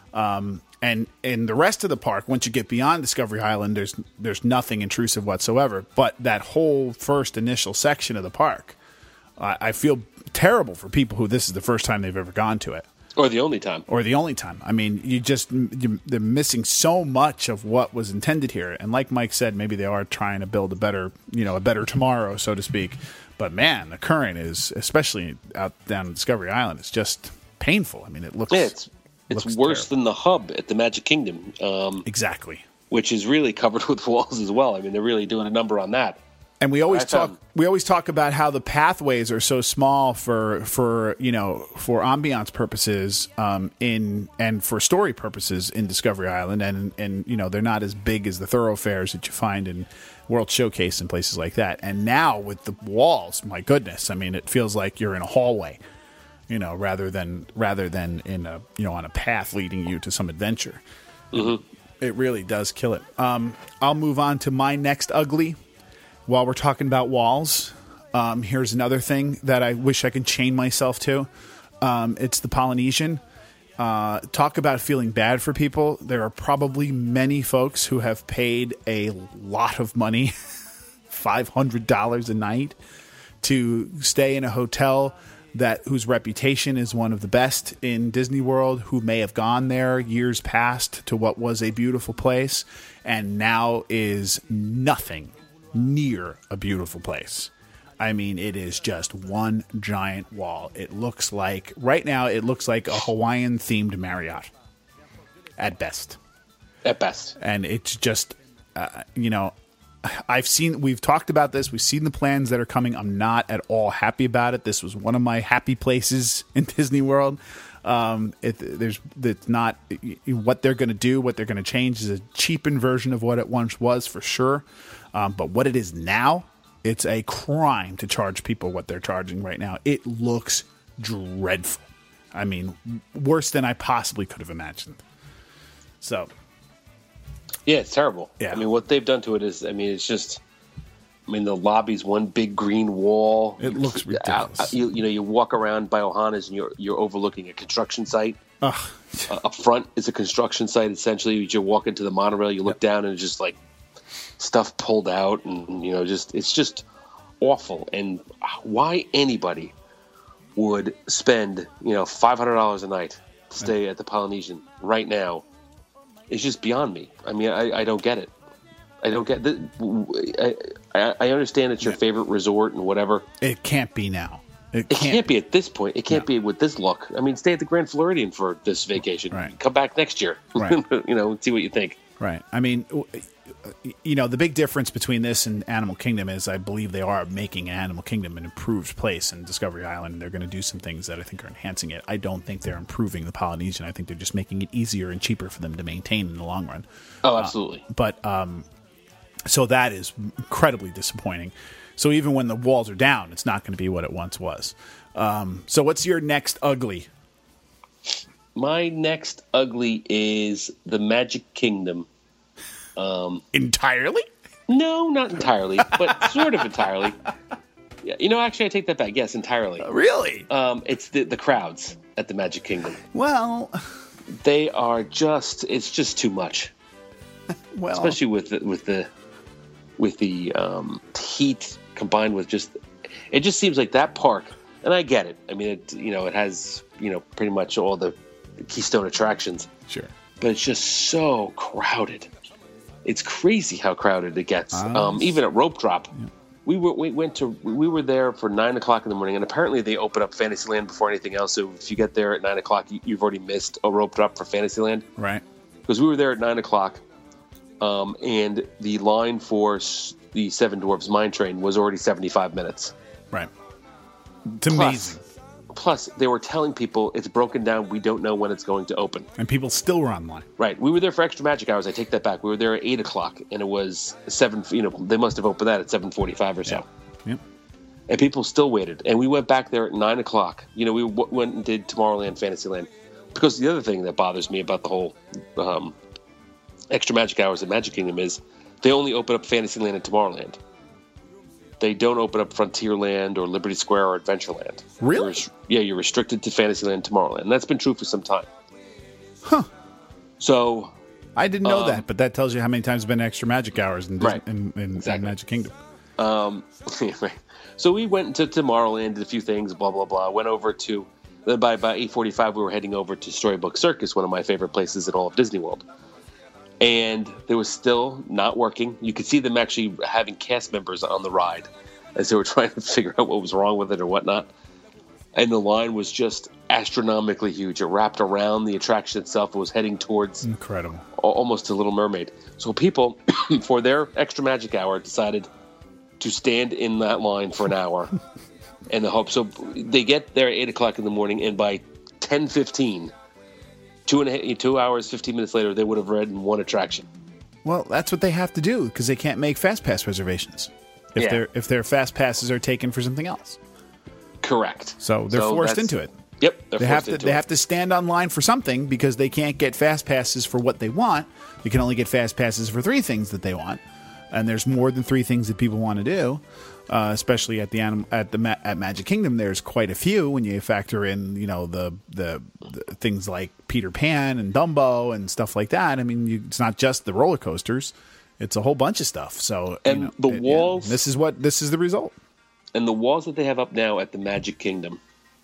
And in the rest of the park, once you get beyond Discovery Island, there's nothing intrusive whatsoever. But that whole first initial section of the park, I feel terrible for people who this is the first time they've ever gone to it. Or the only time. I mean, they're missing so much of what was intended here. And like Mike said, maybe they are trying to build a better tomorrow, so to speak. But man, the current is, especially out down Discovery Island, it's just painful. I mean, it looks... It's Looks worse terrible. than the hub at the Magic Kingdom, Exactly. which is really covered with walls as well. I mean, they're really doing a number on that. And we always I found- talk about how the pathways are so small for ambiance purposes and for story purposes in Discovery Island, and they're not as big as the thoroughfares that you find in World Showcase and places like that. And now with the walls, my goodness, I mean, it feels like you're in a hallway, rather than in a on a path leading you to some adventure. Mm-hmm. It really does kill it. I'll move on to my next ugly. While we're talking about walls, here's another thing that I wish I could chain myself to. It's the Polynesian. Talk about feeling bad for people. There are probably many folks who have paid a lot of money, $500 a night, to stay in a hotel whose reputation is one of the best in Disney World, who may have gone there years past to what was a beautiful place and now is nothing near a beautiful place. I mean, it is just one giant wall. It looks like, right now, it looks like a Hawaiian-themed Marriott, at best. At best. And it's just, we've talked about this. We've seen the plans that are coming. I'm not at all happy about it. This was one of my happy places in Disney World. It's not what they're going to do. What they're going to change is a cheapened version of what it once was, for sure. But what it is now, it's a crime to charge people what they're charging right now. It looks dreadful. I mean, worse than I possibly could have imagined. So, yeah, it's terrible. Yeah. I mean, what they've done to it is, it's just, the lobby's one big green wall. It looks ridiculous. You walk around by Ohana's and you're overlooking a construction site. Up front is a construction site. Essentially, you walk into the monorail, you look down, and it's just like stuff pulled out, and it's just awful. And why anybody would spend $500 a night to stay at the Polynesian right now is just beyond me. I mean, I don't get it. I don't get I understand it's your favorite resort and whatever. It can't be now. It can't be at this point. It can't be with this look. I mean, stay at the Grand Floridian for this vacation. Right. Come back next year. Right. See what you think. Right. I mean, the big difference between this and Animal Kingdom is I believe they are making Animal Kingdom an improved place in Discovery Island, and they're going to do some things that I think are enhancing it. I don't think they're improving the Polynesian. I think they're just making it easier and cheaper for them to maintain in the long run. Oh, absolutely. So that is incredibly disappointing. So even when the walls are down, it's not going to be what it once was. So what's your next ugly? My next ugly is the Magic Kingdom. Entirely? No, not entirely, but sort of entirely. Yeah, actually, I take that back. Yes, entirely. Really? It's the crowds at the Magic Kingdom. Well, they are it's just too much. Well, especially with the heat combined with it just seems like that park. And I get it. I mean, it has pretty much all the Keystone attractions. Sure. But it's just so crowded. It's crazy how crowded it gets. Even at Rope Drop, yeah. we were there for 9:00 in the morning, and apparently they open up Fantasyland before anything else. So if you get there at 9:00, you've already missed a Rope Drop for Fantasyland. Right. Because we were there at 9:00, and the line for the Seven Dwarfs Mine Train was already 75 minutes. Right. It's amazing. Plus, they were telling people it's broken down. We don't know when it's going to open. And people still were online. Right. We were there for extra magic hours. I take that back. We were there at 8:00, and it was 7. They must have opened that at 7:45 or so. Yeah. Yep. And people still waited. And we went back there at 9:00. We went and did Tomorrowland, Fantasyland. Because the other thing that bothers me about the whole extra magic hours at Magic Kingdom is they only open up Fantasyland and Tomorrowland. They don't open up Frontierland or Liberty Square or Adventureland. Really? You're restricted to Fantasyland and Tomorrowland. And that's been true for some time. Huh. So I didn't know that, but that tells you how many times there's been extra magic hours in Magic Kingdom. So we went to Tomorrowland, did a few things, blah, blah, blah. Went over to, by about 8:45, we were heading over to Storybook Circus, one of my favorite places in all of Disney World. And they was still not working. You could see them actually having cast members on the ride as they were trying to figure out what was wrong with it or whatnot. and the line was just astronomically huge. It wrapped around the attraction itself. It was heading towards Incredible. almost to Little Mermaid. So people, for their extra magic hour, decided to stand in that line for an hour in the hope. So they get there at 8 o'clock in the morning, and by 10:15, 2 hours, 15 minutes later, they would have ridden one attraction. Well, that's what they have to do because they can't make fast pass reservations if their fast passes are taken for something else. Correct. So they're forced into it. Yep, They have to stand online for something because they can't get fast passes for what they want. You can only get fast passes for 3 things that they want, and there's more than 3 things that people want to do. Especially at at Magic Kingdom, there's quite a few when you factor in the things like Peter Pan and Dumbo and stuff like that. I mean, it's not just the roller coasters; it's a whole bunch of stuff. So the walls. This is the result. And the walls that they have up now at the Magic Kingdom,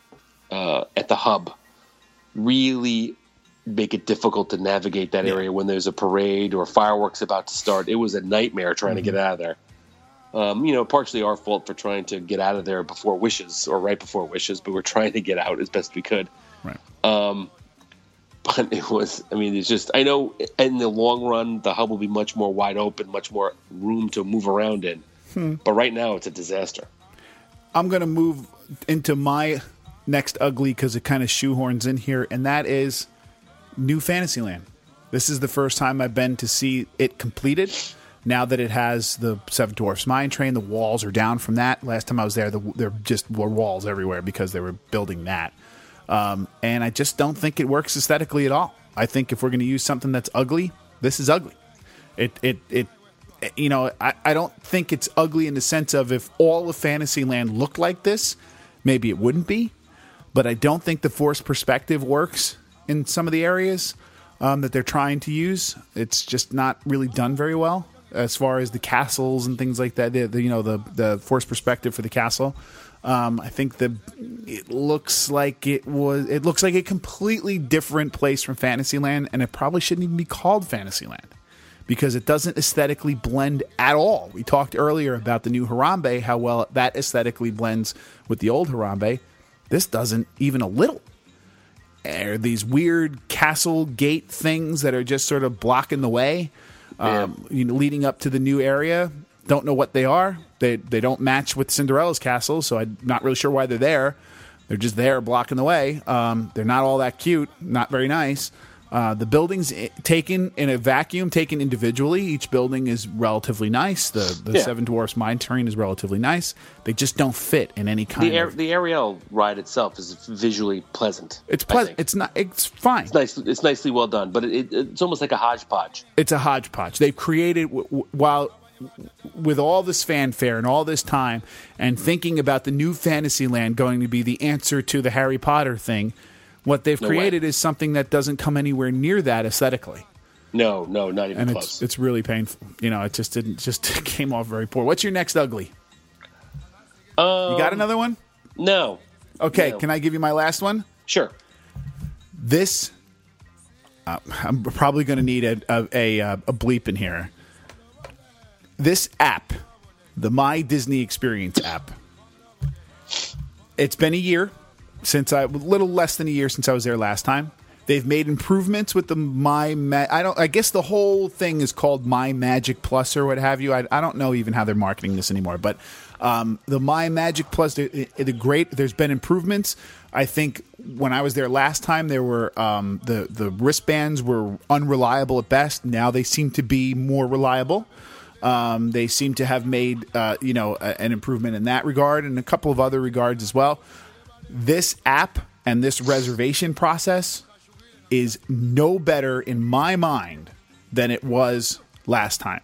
at the hub, really make it difficult to navigate that area when there's a parade or fireworks about to start. It was a nightmare trying to get out of there. Partially our fault for trying to get out of there before Wishes or right before Wishes, but we're trying to get out as best we could. Right. But it was, it's just, I know in the long run, the hub will be much more wide open, much more room to move around in. But right now, it's a disaster. I'm going to move into my next ugly because it kind of shoehorns in here, and that is New Fantasyland. This is the first time I've been to see it completed. Now that it has the Seven Dwarfs Mine Train, the walls are down from that. Last time I was there, there just were walls everywhere because they were building that. And I just don't think it works aesthetically at all. I think if we're going to use something that's ugly, this is ugly. I don't think it's ugly in the sense of if all of Fantasyland looked like this, maybe it wouldn't be. But I don't think the forced perspective works in some of the areas that they're trying to use. It's just not really done very well. As far as the castles and things like that, the forced perspective for the castle, I think it looks like a completely different place from Fantasyland, and it probably shouldn't even be called Fantasyland because it doesn't aesthetically blend at all. We talked earlier about the new Harambe, how well that aesthetically blends with the old Harambe. This doesn't even a little. There are these weird castle gate things that are just sort of blocking the way. Leading up to the new area, don't know what they are. They don't match with Cinderella's castle, so I'm not really sure why they're there. They're just there blocking the way. They're not all that cute, not very nice. The buildings taken in a vacuum, taken individually, each building is relatively nice. The Seven Dwarfs Mine Train is relatively nice. They just don't fit in any kind of... The Ariel ride itself is visually pleasant. It's pleasant. It's not. It's fine. It's nice. It's nicely well done, but it's almost like a hodgepodge. It's a hodgepodge. They've created with all this fanfare and all this time and thinking about the new Fantasyland going to be the answer to the Harry Potter thing. What they've created is something that doesn't come anywhere near that aesthetically. No, not even close. It's really painful. It just came off very poor. What's your next ugly? You got another one? No. Okay, no. Can I give you my last one? Sure. This, I'm probably going to need a bleep in here. This app, the My Disney Experience app, it's been a year. A little less than a year since I was there last time. They've made improvements with the I guess the whole thing is called My Magic Plus or what have you. I don't know even how they're marketing this anymore, but the My Magic Plus, there's been improvements. I think when I was there last time, there were the wristbands were unreliable at best. Now they seem to be more reliable. They seem to have made an improvement in that regard and a couple of other regards as well. This app and this reservation process is no better in my mind than it was last time.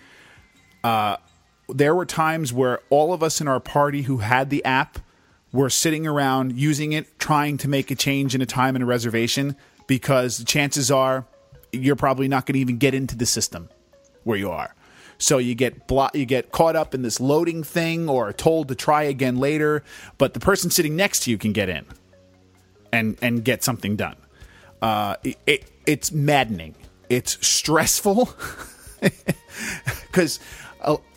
There were times where all of us in our party who had the app were sitting around using it, trying to make a change in a time and a reservation because the chances are you're probably not going to even get into the system where you are. So you get caught up in this loading thing or told to try again later, but the person sitting next to you can get in and get something done. It's maddening. It's stressful because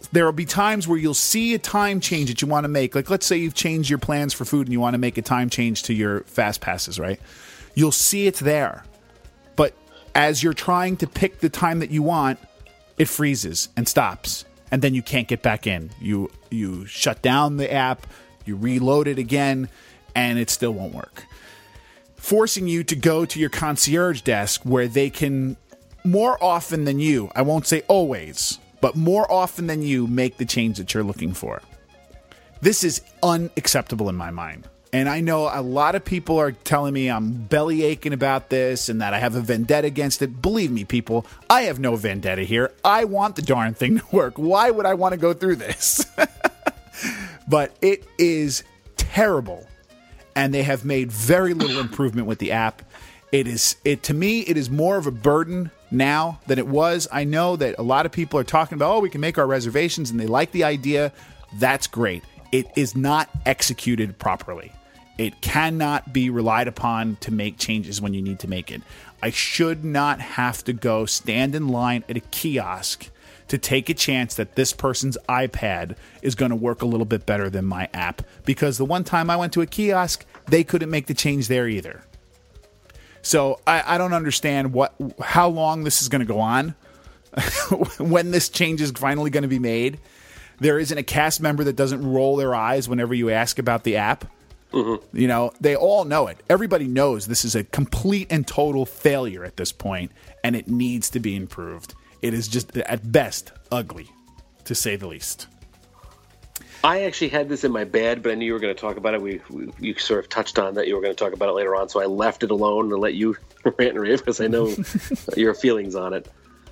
there will be times where you'll see a time change that you want to make. Like, let's say you've changed your plans for food and you want to make a time change to your fast passes, right? You'll see it's there. But as you're trying to pick the time that you want, it freezes and stops. And then you can't get back in. You shut down the app, you reload it again, and it still won't work. Forcing you to go to your concierge desk where they can, more often than you, I won't say always, but more often than you, make the change that you're looking for. This is unacceptable in my mind. And I know a lot of people are telling me I'm belly aching about this and that I have a vendetta against it. Believe me, people, I have no vendetta here. I want the darn thing to work. Why would I want to go through this? But it is terrible. And they have made very little improvement with the app. To me, it is more of a burden now than it was. I know that a lot of people are talking about, oh, we can make our reservations, and they like the idea. That's great. It is not executed properly. It cannot be relied upon to make changes when you need to make it. I should not have to go stand in line at a kiosk to take a chance that this person's iPad is going to work a little bit better than my app, because the one time I went to a kiosk, they couldn't make the change there either. So I don't understand how long this is going to go on, when this change is finally going to be made. There isn't a cast member that doesn't roll their eyes whenever you ask about the app. Mm-hmm. You know, they all know it. Everybody knows this is a complete and total failure at this point, and it needs to be improved. It is just, at best, ugly, to say the least. I actually had this in my bag, but I knew you were going to talk about it. You sort of touched on that you were going to talk about it later on, so I left it alone and let you rant and rave because I know your feelings on it.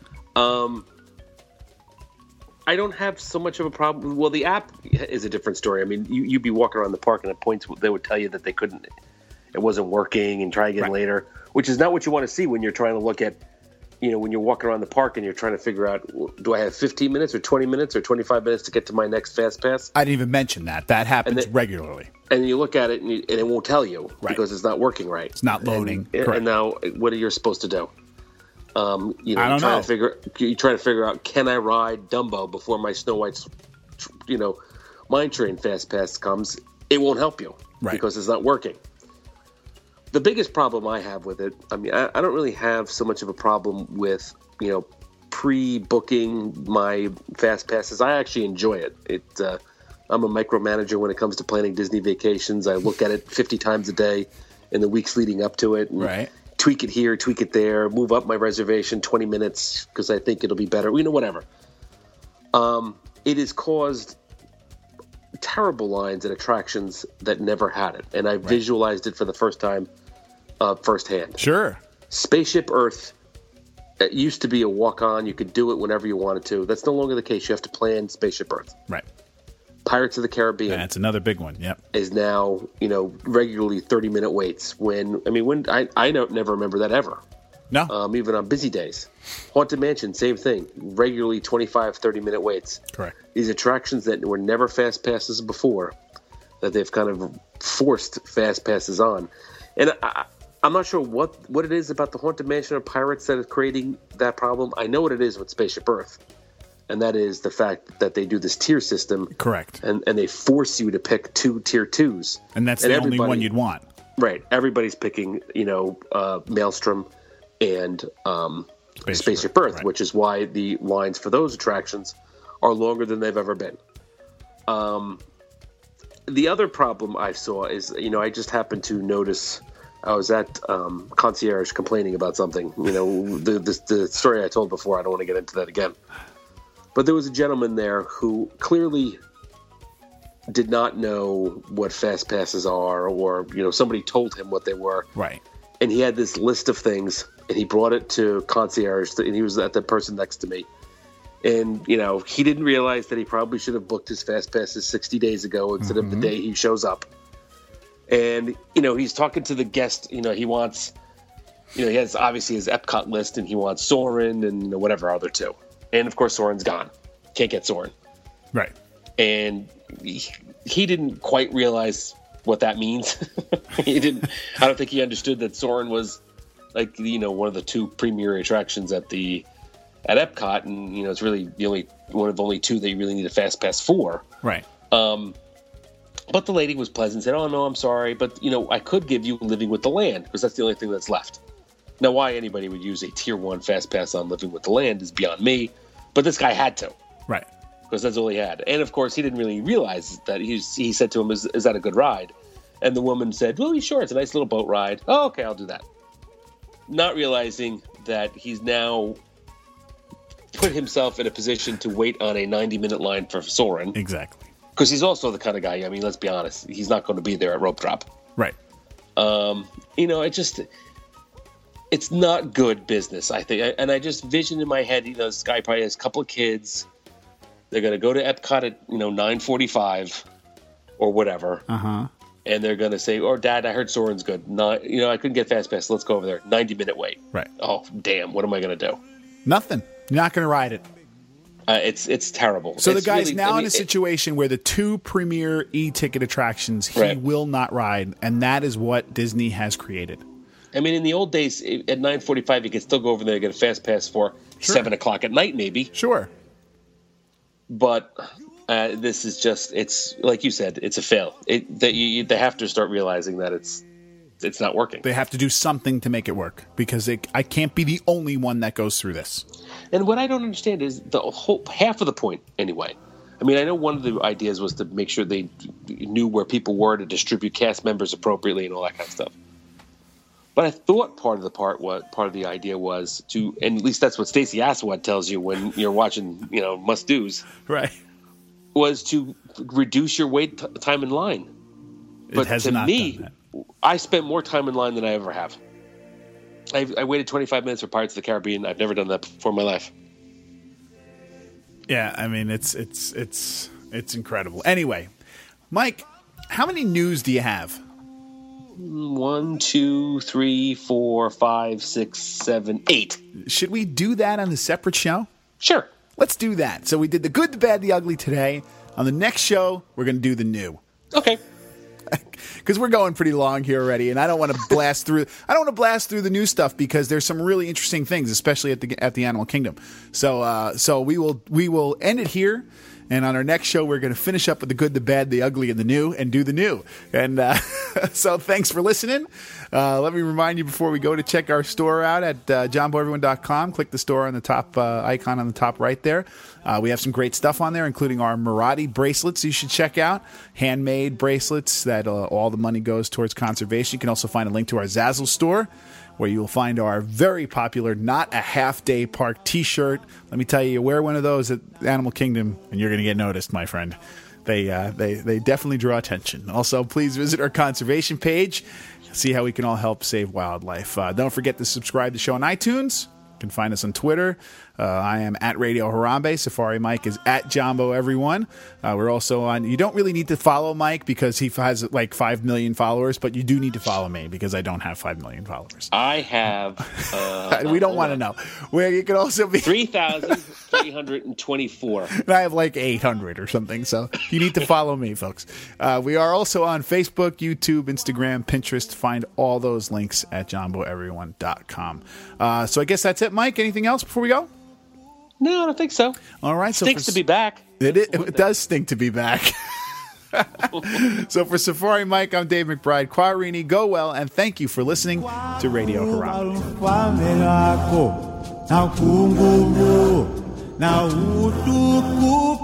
I don't have so much of a problem. Well, the app is a different story. I mean, you'd be walking around the park, and at points they would tell you that it wasn't working, and try again later, which is not what you want to see when you're trying to look at, when you're walking around the park and you're trying to figure out, do I have 15 minutes or 20 minutes or 25 minutes to get to my next Fast Pass? I didn't even mention that. That happens regularly. And you look at it, and it won't tell you because it's not working right. It's not loading. And now, what are you supposed to do? I don't know. You try to figure out, can I ride Dumbo before my Snow White's, Mine Train Fast Pass comes? It won't help you because it's not working. The biggest problem I have with it, I mean, I don't really have so much of a problem with, pre-booking my Fast Passes. I actually enjoy it. I'm a micromanager when it comes to planning Disney vacations. I look at it 50 times a day in the weeks leading up to it. And tweak it here, tweak it there, move up my reservation 20 minutes because I think it'll be better. Whatever. It has caused terrible lines at attractions that never had it. And I visualized it for the first time firsthand. Sure. Spaceship Earth, it used to be a walk-on. You could do it whenever you wanted to. That's no longer the case. You have to plan Spaceship Earth. Right. Pirates of the Caribbean. That's another big one. Yep. Is now, regularly 30-minute waits. When I never remember that ever. No. Even on busy days. Haunted Mansion, same thing. Regularly 25, 30-minute waits. Correct. These attractions that were never Fast Passes before, that they've kind of forced Fast Passes on. And I'm not sure what it is about the Haunted Mansion or Pirates that is creating that problem. I know what it is with Spaceship Earth. And that is the fact that they do this tier system. Correct. And they force you to pick 2 tier 2s. And that's the only one you'd want. Right. Everybody's picking, Maelstrom and Spaceship Earth, which is why the lines for those attractions are longer than they've ever been. The other problem I saw is, I just happened to notice I was at Concierge complaining about something. The story I told before, I don't want to get into that again. But there was a gentleman there who clearly did not know what Fast Passes are, or, somebody told him what they were. Right. And he had this list of things, and he brought it to Concierge, and he was at the person next to me. And, he didn't realize that he probably should have booked his Fast Passes 60 days ago instead of the day he shows up. And, he's talking to the guest, he wants, he has obviously his Epcot list, and he wants Soarin' and whatever other two. And, of course, Soarin's gone. Can't get Soarin'. Right. And he didn't quite realize what that means. I don't think he understood that Soarin' was, one of the 2 premier attractions at the at Epcot, and it's really the only one of only two that you really need a fast pass for. Right. But the lady was pleasant, said, "Oh no, I'm sorry, but I could give you Living with the Land because that's the only thing that's left." Now, why anybody would use a Tier 1 fast pass on Living with the Land is beyond me, but this guy had to. Right. Because that's all he had. And of course, he didn't really realize that. He said to him, is that a good ride? And the woman said, "Well, sure, it's a nice little boat ride." "Oh, okay, I'll do that." Not realizing that he's now put himself in a position to wait on a 90-minute line for Soarin'. Exactly. Because he's also the kind of guy, let's be honest, he's not going to be there at rope drop. Right. It's not good business, I think. And I just vision in my head, this guy probably has a couple of kids. They're going to go to Epcot at, 9:45 or whatever. Uh-huh. And they're going to say, "Oh, Dad, I heard Soarin's good. I couldn't get fast pass. Let's go over there. 90-minute wait." Right. Oh, damn. What am I going to do? Nothing. You're not going to ride it. It's terrible. So it's the guy's really, now in a situation where the two premier e-ticket attractions he will not ride, and that is what Disney has created. In the old days, at 9:45, you could still go over there and get a fast pass for 7 o'clock at night, maybe. Sure. But this is just, it's like you said, it's a fail. They have to start realizing that it's not working. They have to do something to make it work because I can't be the only one that goes through this. And what I don't understand is the whole half of the point, anyway. I know one of the ideas was to make sure they knew where people were to distribute cast members appropriately and all that kind of stuff. But I thought part of the idea was to, and at least that's what Stacey Assawad tells you when you're watching, Must Do's, right? Was to reduce your wait time in line. But to me, I spent more time in line than I ever have. I waited 25 minutes for Pirates of the Caribbean. I've never done that before in my life. Yeah, it's incredible. Anyway, Mike, how many news do you have? 1, 2, 3, 4, 5, 6, 7, 8. Should we do that on a separate show? Sure. Let's do that. So we did the good, the bad, the ugly today. On the next show, we're going to do the new. Okay. Because we're going pretty long here already, and I don't want to blast through. I don't want to blast through the new stuff because there's some really interesting things, especially at the Animal Kingdom. So we will end it here, and on our next show, we're going to finish up with the good, the bad, the ugly, and the new, and do the new. And so thanks for listening. Let me remind you before we go to check our store out at johnboeveryone.com. Click the store on the top icon on the top right there. We have some great stuff on there, including our Marathi bracelets you should check out. Handmade bracelets that all the money goes towards conservation. You can also find a link to our Zazzle store, where you will find our very popular Not a Half Day Park t-shirt. Let me tell you, you wear one of those at Animal Kingdom, and you're going to get noticed, my friend. They definitely draw attention. Also, please visit our conservation page. See how we can all help save wildlife. Don't forget to subscribe to the show on iTunes. You can find us on Twitter. I am at Radio Harambe. Safari Mike is at Jumbo Everyone. We're also on. You don't really need to follow Mike because he has like 5 million followers, but you do need to follow me because I don't have 5 million followers. I have. We don't want to know. Where you can also be 3,324. And I have like 800 or something. So you need to follow me, folks. We are also on Facebook, YouTube, Instagram, Pinterest. Find all those links at JumboEveryone.com. So I guess that's it, Mike. Anything else before we go? No, I don't think so. All right. Stinks to be back. It does stink to be back. So for Safari Mike, I'm Dave McBride. Quarini, go well, and thank you for listening to Radio Harambe.